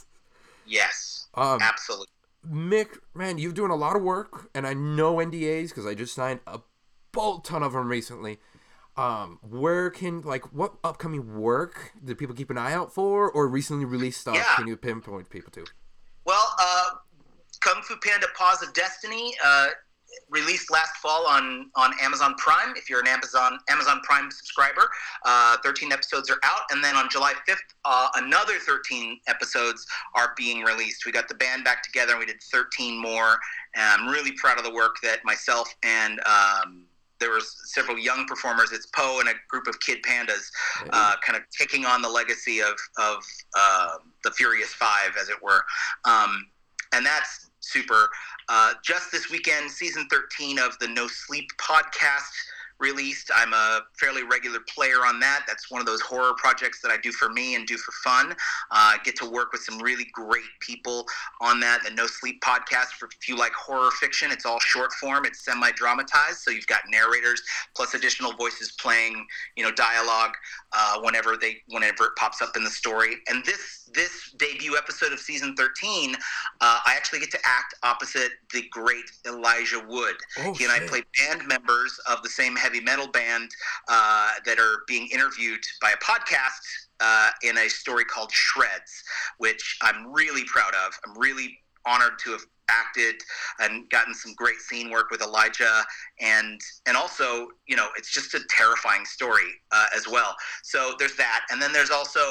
Speaker 2: Yes,
Speaker 1: Um,
Speaker 2: absolutely.
Speaker 1: Mick, man, you're doing a lot of work, and I know N D As because I just signed a bolt ton of them recently. Um, where can, like, what upcoming work do people keep an eye out for, or recently released stuff
Speaker 2: Yeah.
Speaker 1: can you pinpoint people to?
Speaker 2: Well, uh, Kung Fu Panda: Paws of Destiny uh, released last fall on, on Amazon Prime. If you're an Amazon Amazon Prime subscriber, uh, thirteen episodes are out, and then on July fifth, uh, another thirteen episodes are being released. We got the band back together, and we did thirteen more. And I'm really proud of the work that myself and um, there was several young performers. It's Poe and a group of kid pandas, uh, kind of taking on the legacy of of uh, the Furious Five, as it were, um, and that's super. Uh, just this weekend, season thirteen of the No Sleep podcast released. I'm a fairly regular player on that. That's one of those horror projects that I do for me and do for fun. Uh, I get to work with some really great people on that. The No Sleep podcast, for if you like horror fiction, it's all short form. It's semi-dramatized, so you've got narrators plus additional voices playing, you know, dialogue uh, whenever they whenever it pops up in the story. And this this debut episode of season thirteen, uh, I actually get to act opposite the great Elijah Wood.
Speaker 1: Oh,
Speaker 2: He and I
Speaker 1: shit.
Speaker 2: play band members of the same heavy metal band uh, that are being interviewed by a podcast uh, in a story called Shreds, which I'm really proud of. I'm really honored to have acted and gotten some great scene work with Elijah, and and also, you know, it's just a terrifying story uh, as well. So there's that, and then there's also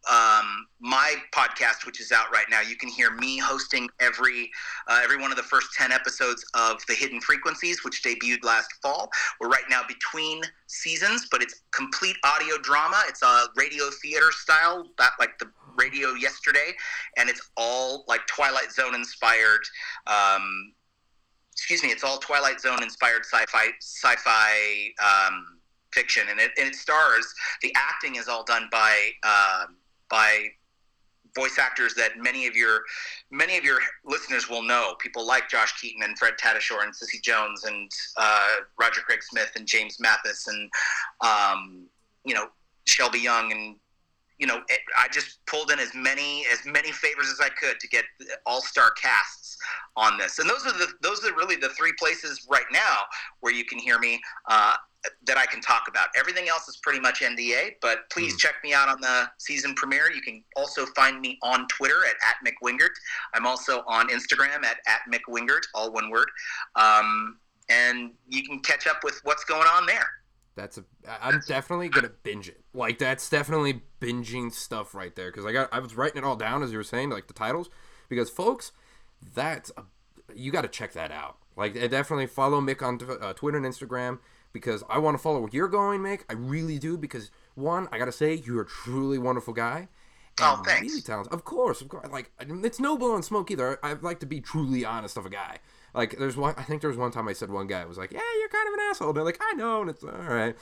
Speaker 2: um, my podcast, which is out right now, you can hear me hosting every uh, every one of the first ten episodes of The Hidden Frequencies, which debuted last fall. We're right now between seasons, but it's complete audio drama. It's a radio theater style, not like the radio yesterday, and it's all like Twilight Zone inspired. Um, excuse me, it's all Twilight Zone inspired sci-fi sci-fi um, fiction, and it and it stars. The acting is all done by. Uh, by voice actors that many of your many of your listeners will know. People like Josh Keaton and Fred Tatasciore and Cissy Jones and uh, Roger Craig Smith and James Mathis and um, you know Shelby Young, and you know it, I just pulled in as many as many favors as I could to get all-star casts on this. And those are the those are really the three places right now where you can hear me. Uh, that I can talk about. Everything else is pretty much N D A, but please mm. check me out on the season premiere. You can also find me on Twitter at, at Mick Wingert. I'm also on Instagram at, at Mick Wingert, all one word. Um, and you can catch up with what's going on there.
Speaker 1: That's a, I'm definitely going to binge it. Like, that's definitely binging stuff right there. Cause I got, I was writing it all down as you were saying, like the titles, because folks, that's, a, you got to check that out. Like, definitely follow Mick on uh, Twitter and Instagram, because I want to follow where you're going, Mick. I really do, because, one, I got to say, you're a truly wonderful guy.
Speaker 2: Oh, thanks.
Speaker 1: Really talented. Of course, of course. Like, it's no blowing smoke either. I like to be truly honest of a guy. Like, there's one, I think there was one time I said one guy was like, yeah, you're kind of an asshole. They're like, I know, and it's all right.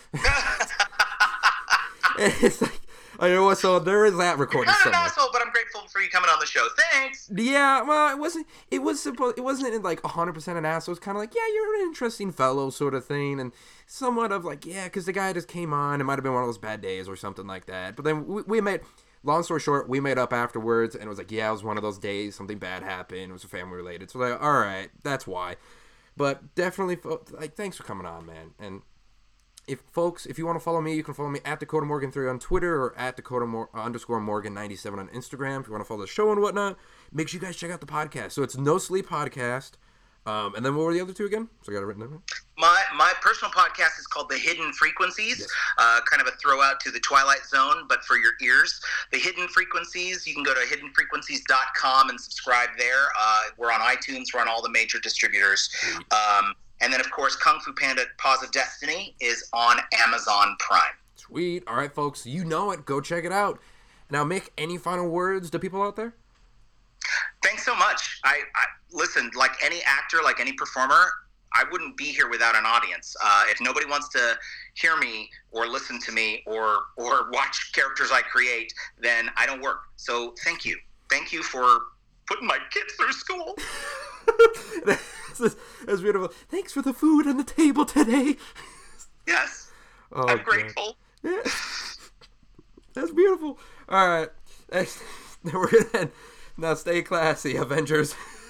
Speaker 1: And it's like, I know, so there is that recording.
Speaker 2: You're kind of an asshole, but I'm grateful for you coming on the show. Thanks.
Speaker 1: Yeah, well, it wasn't. It was supposed. It wasn't like one hundred percent an asshole. It was kind of like, yeah, you're an interesting fellow, sort of thing, and somewhat of like, yeah, because the guy just came on. It might have been one of those bad days or something like that. But then we, we made. Long story short, we made up afterwards, and it was like, yeah, it was one of those days. Something bad happened. It was family related. So like, all right, that's why. But definitely, like, thanks for coming on, man. And if folks, if you want to follow me, you can follow me at Dakota Morgan three on Twitter or at Dakota Mor- underscore Morgan ninety-seven on Instagram. If you want to follow the show and whatnot, make sure you guys check out the podcast. So it's No Sleep Podcast. Um, and then what were the other two again? So I got it written down.
Speaker 2: My my personal podcast is called The Hidden Frequencies, yes. uh, kind of a throw out to the Twilight Zone, but for your ears. The Hidden Frequencies, you can go to hidden frequencies dot com and subscribe there. Uh, we're on iTunes. We're on all the major distributors. Um, and then, of course, Kung Fu Panda Paws of Destiny is on Amazon Prime.
Speaker 1: Sweet. All right, folks. You know it. Go check it out. Now, Mick, any final words to people out there?
Speaker 2: Thanks so much. I, I listen, like any actor, like any performer, I wouldn't be here without an audience. Uh, if nobody wants to hear me or listen to me or or watch characters I create, then I don't work. So thank you. Thank you for putting my kids through school.
Speaker 1: that's, that's beautiful. Thanks for the food on the table today.
Speaker 2: Yes. Oh, I'm grateful.
Speaker 1: Yeah. That's beautiful. All right. We're going to end. Now stay classy, Avengers.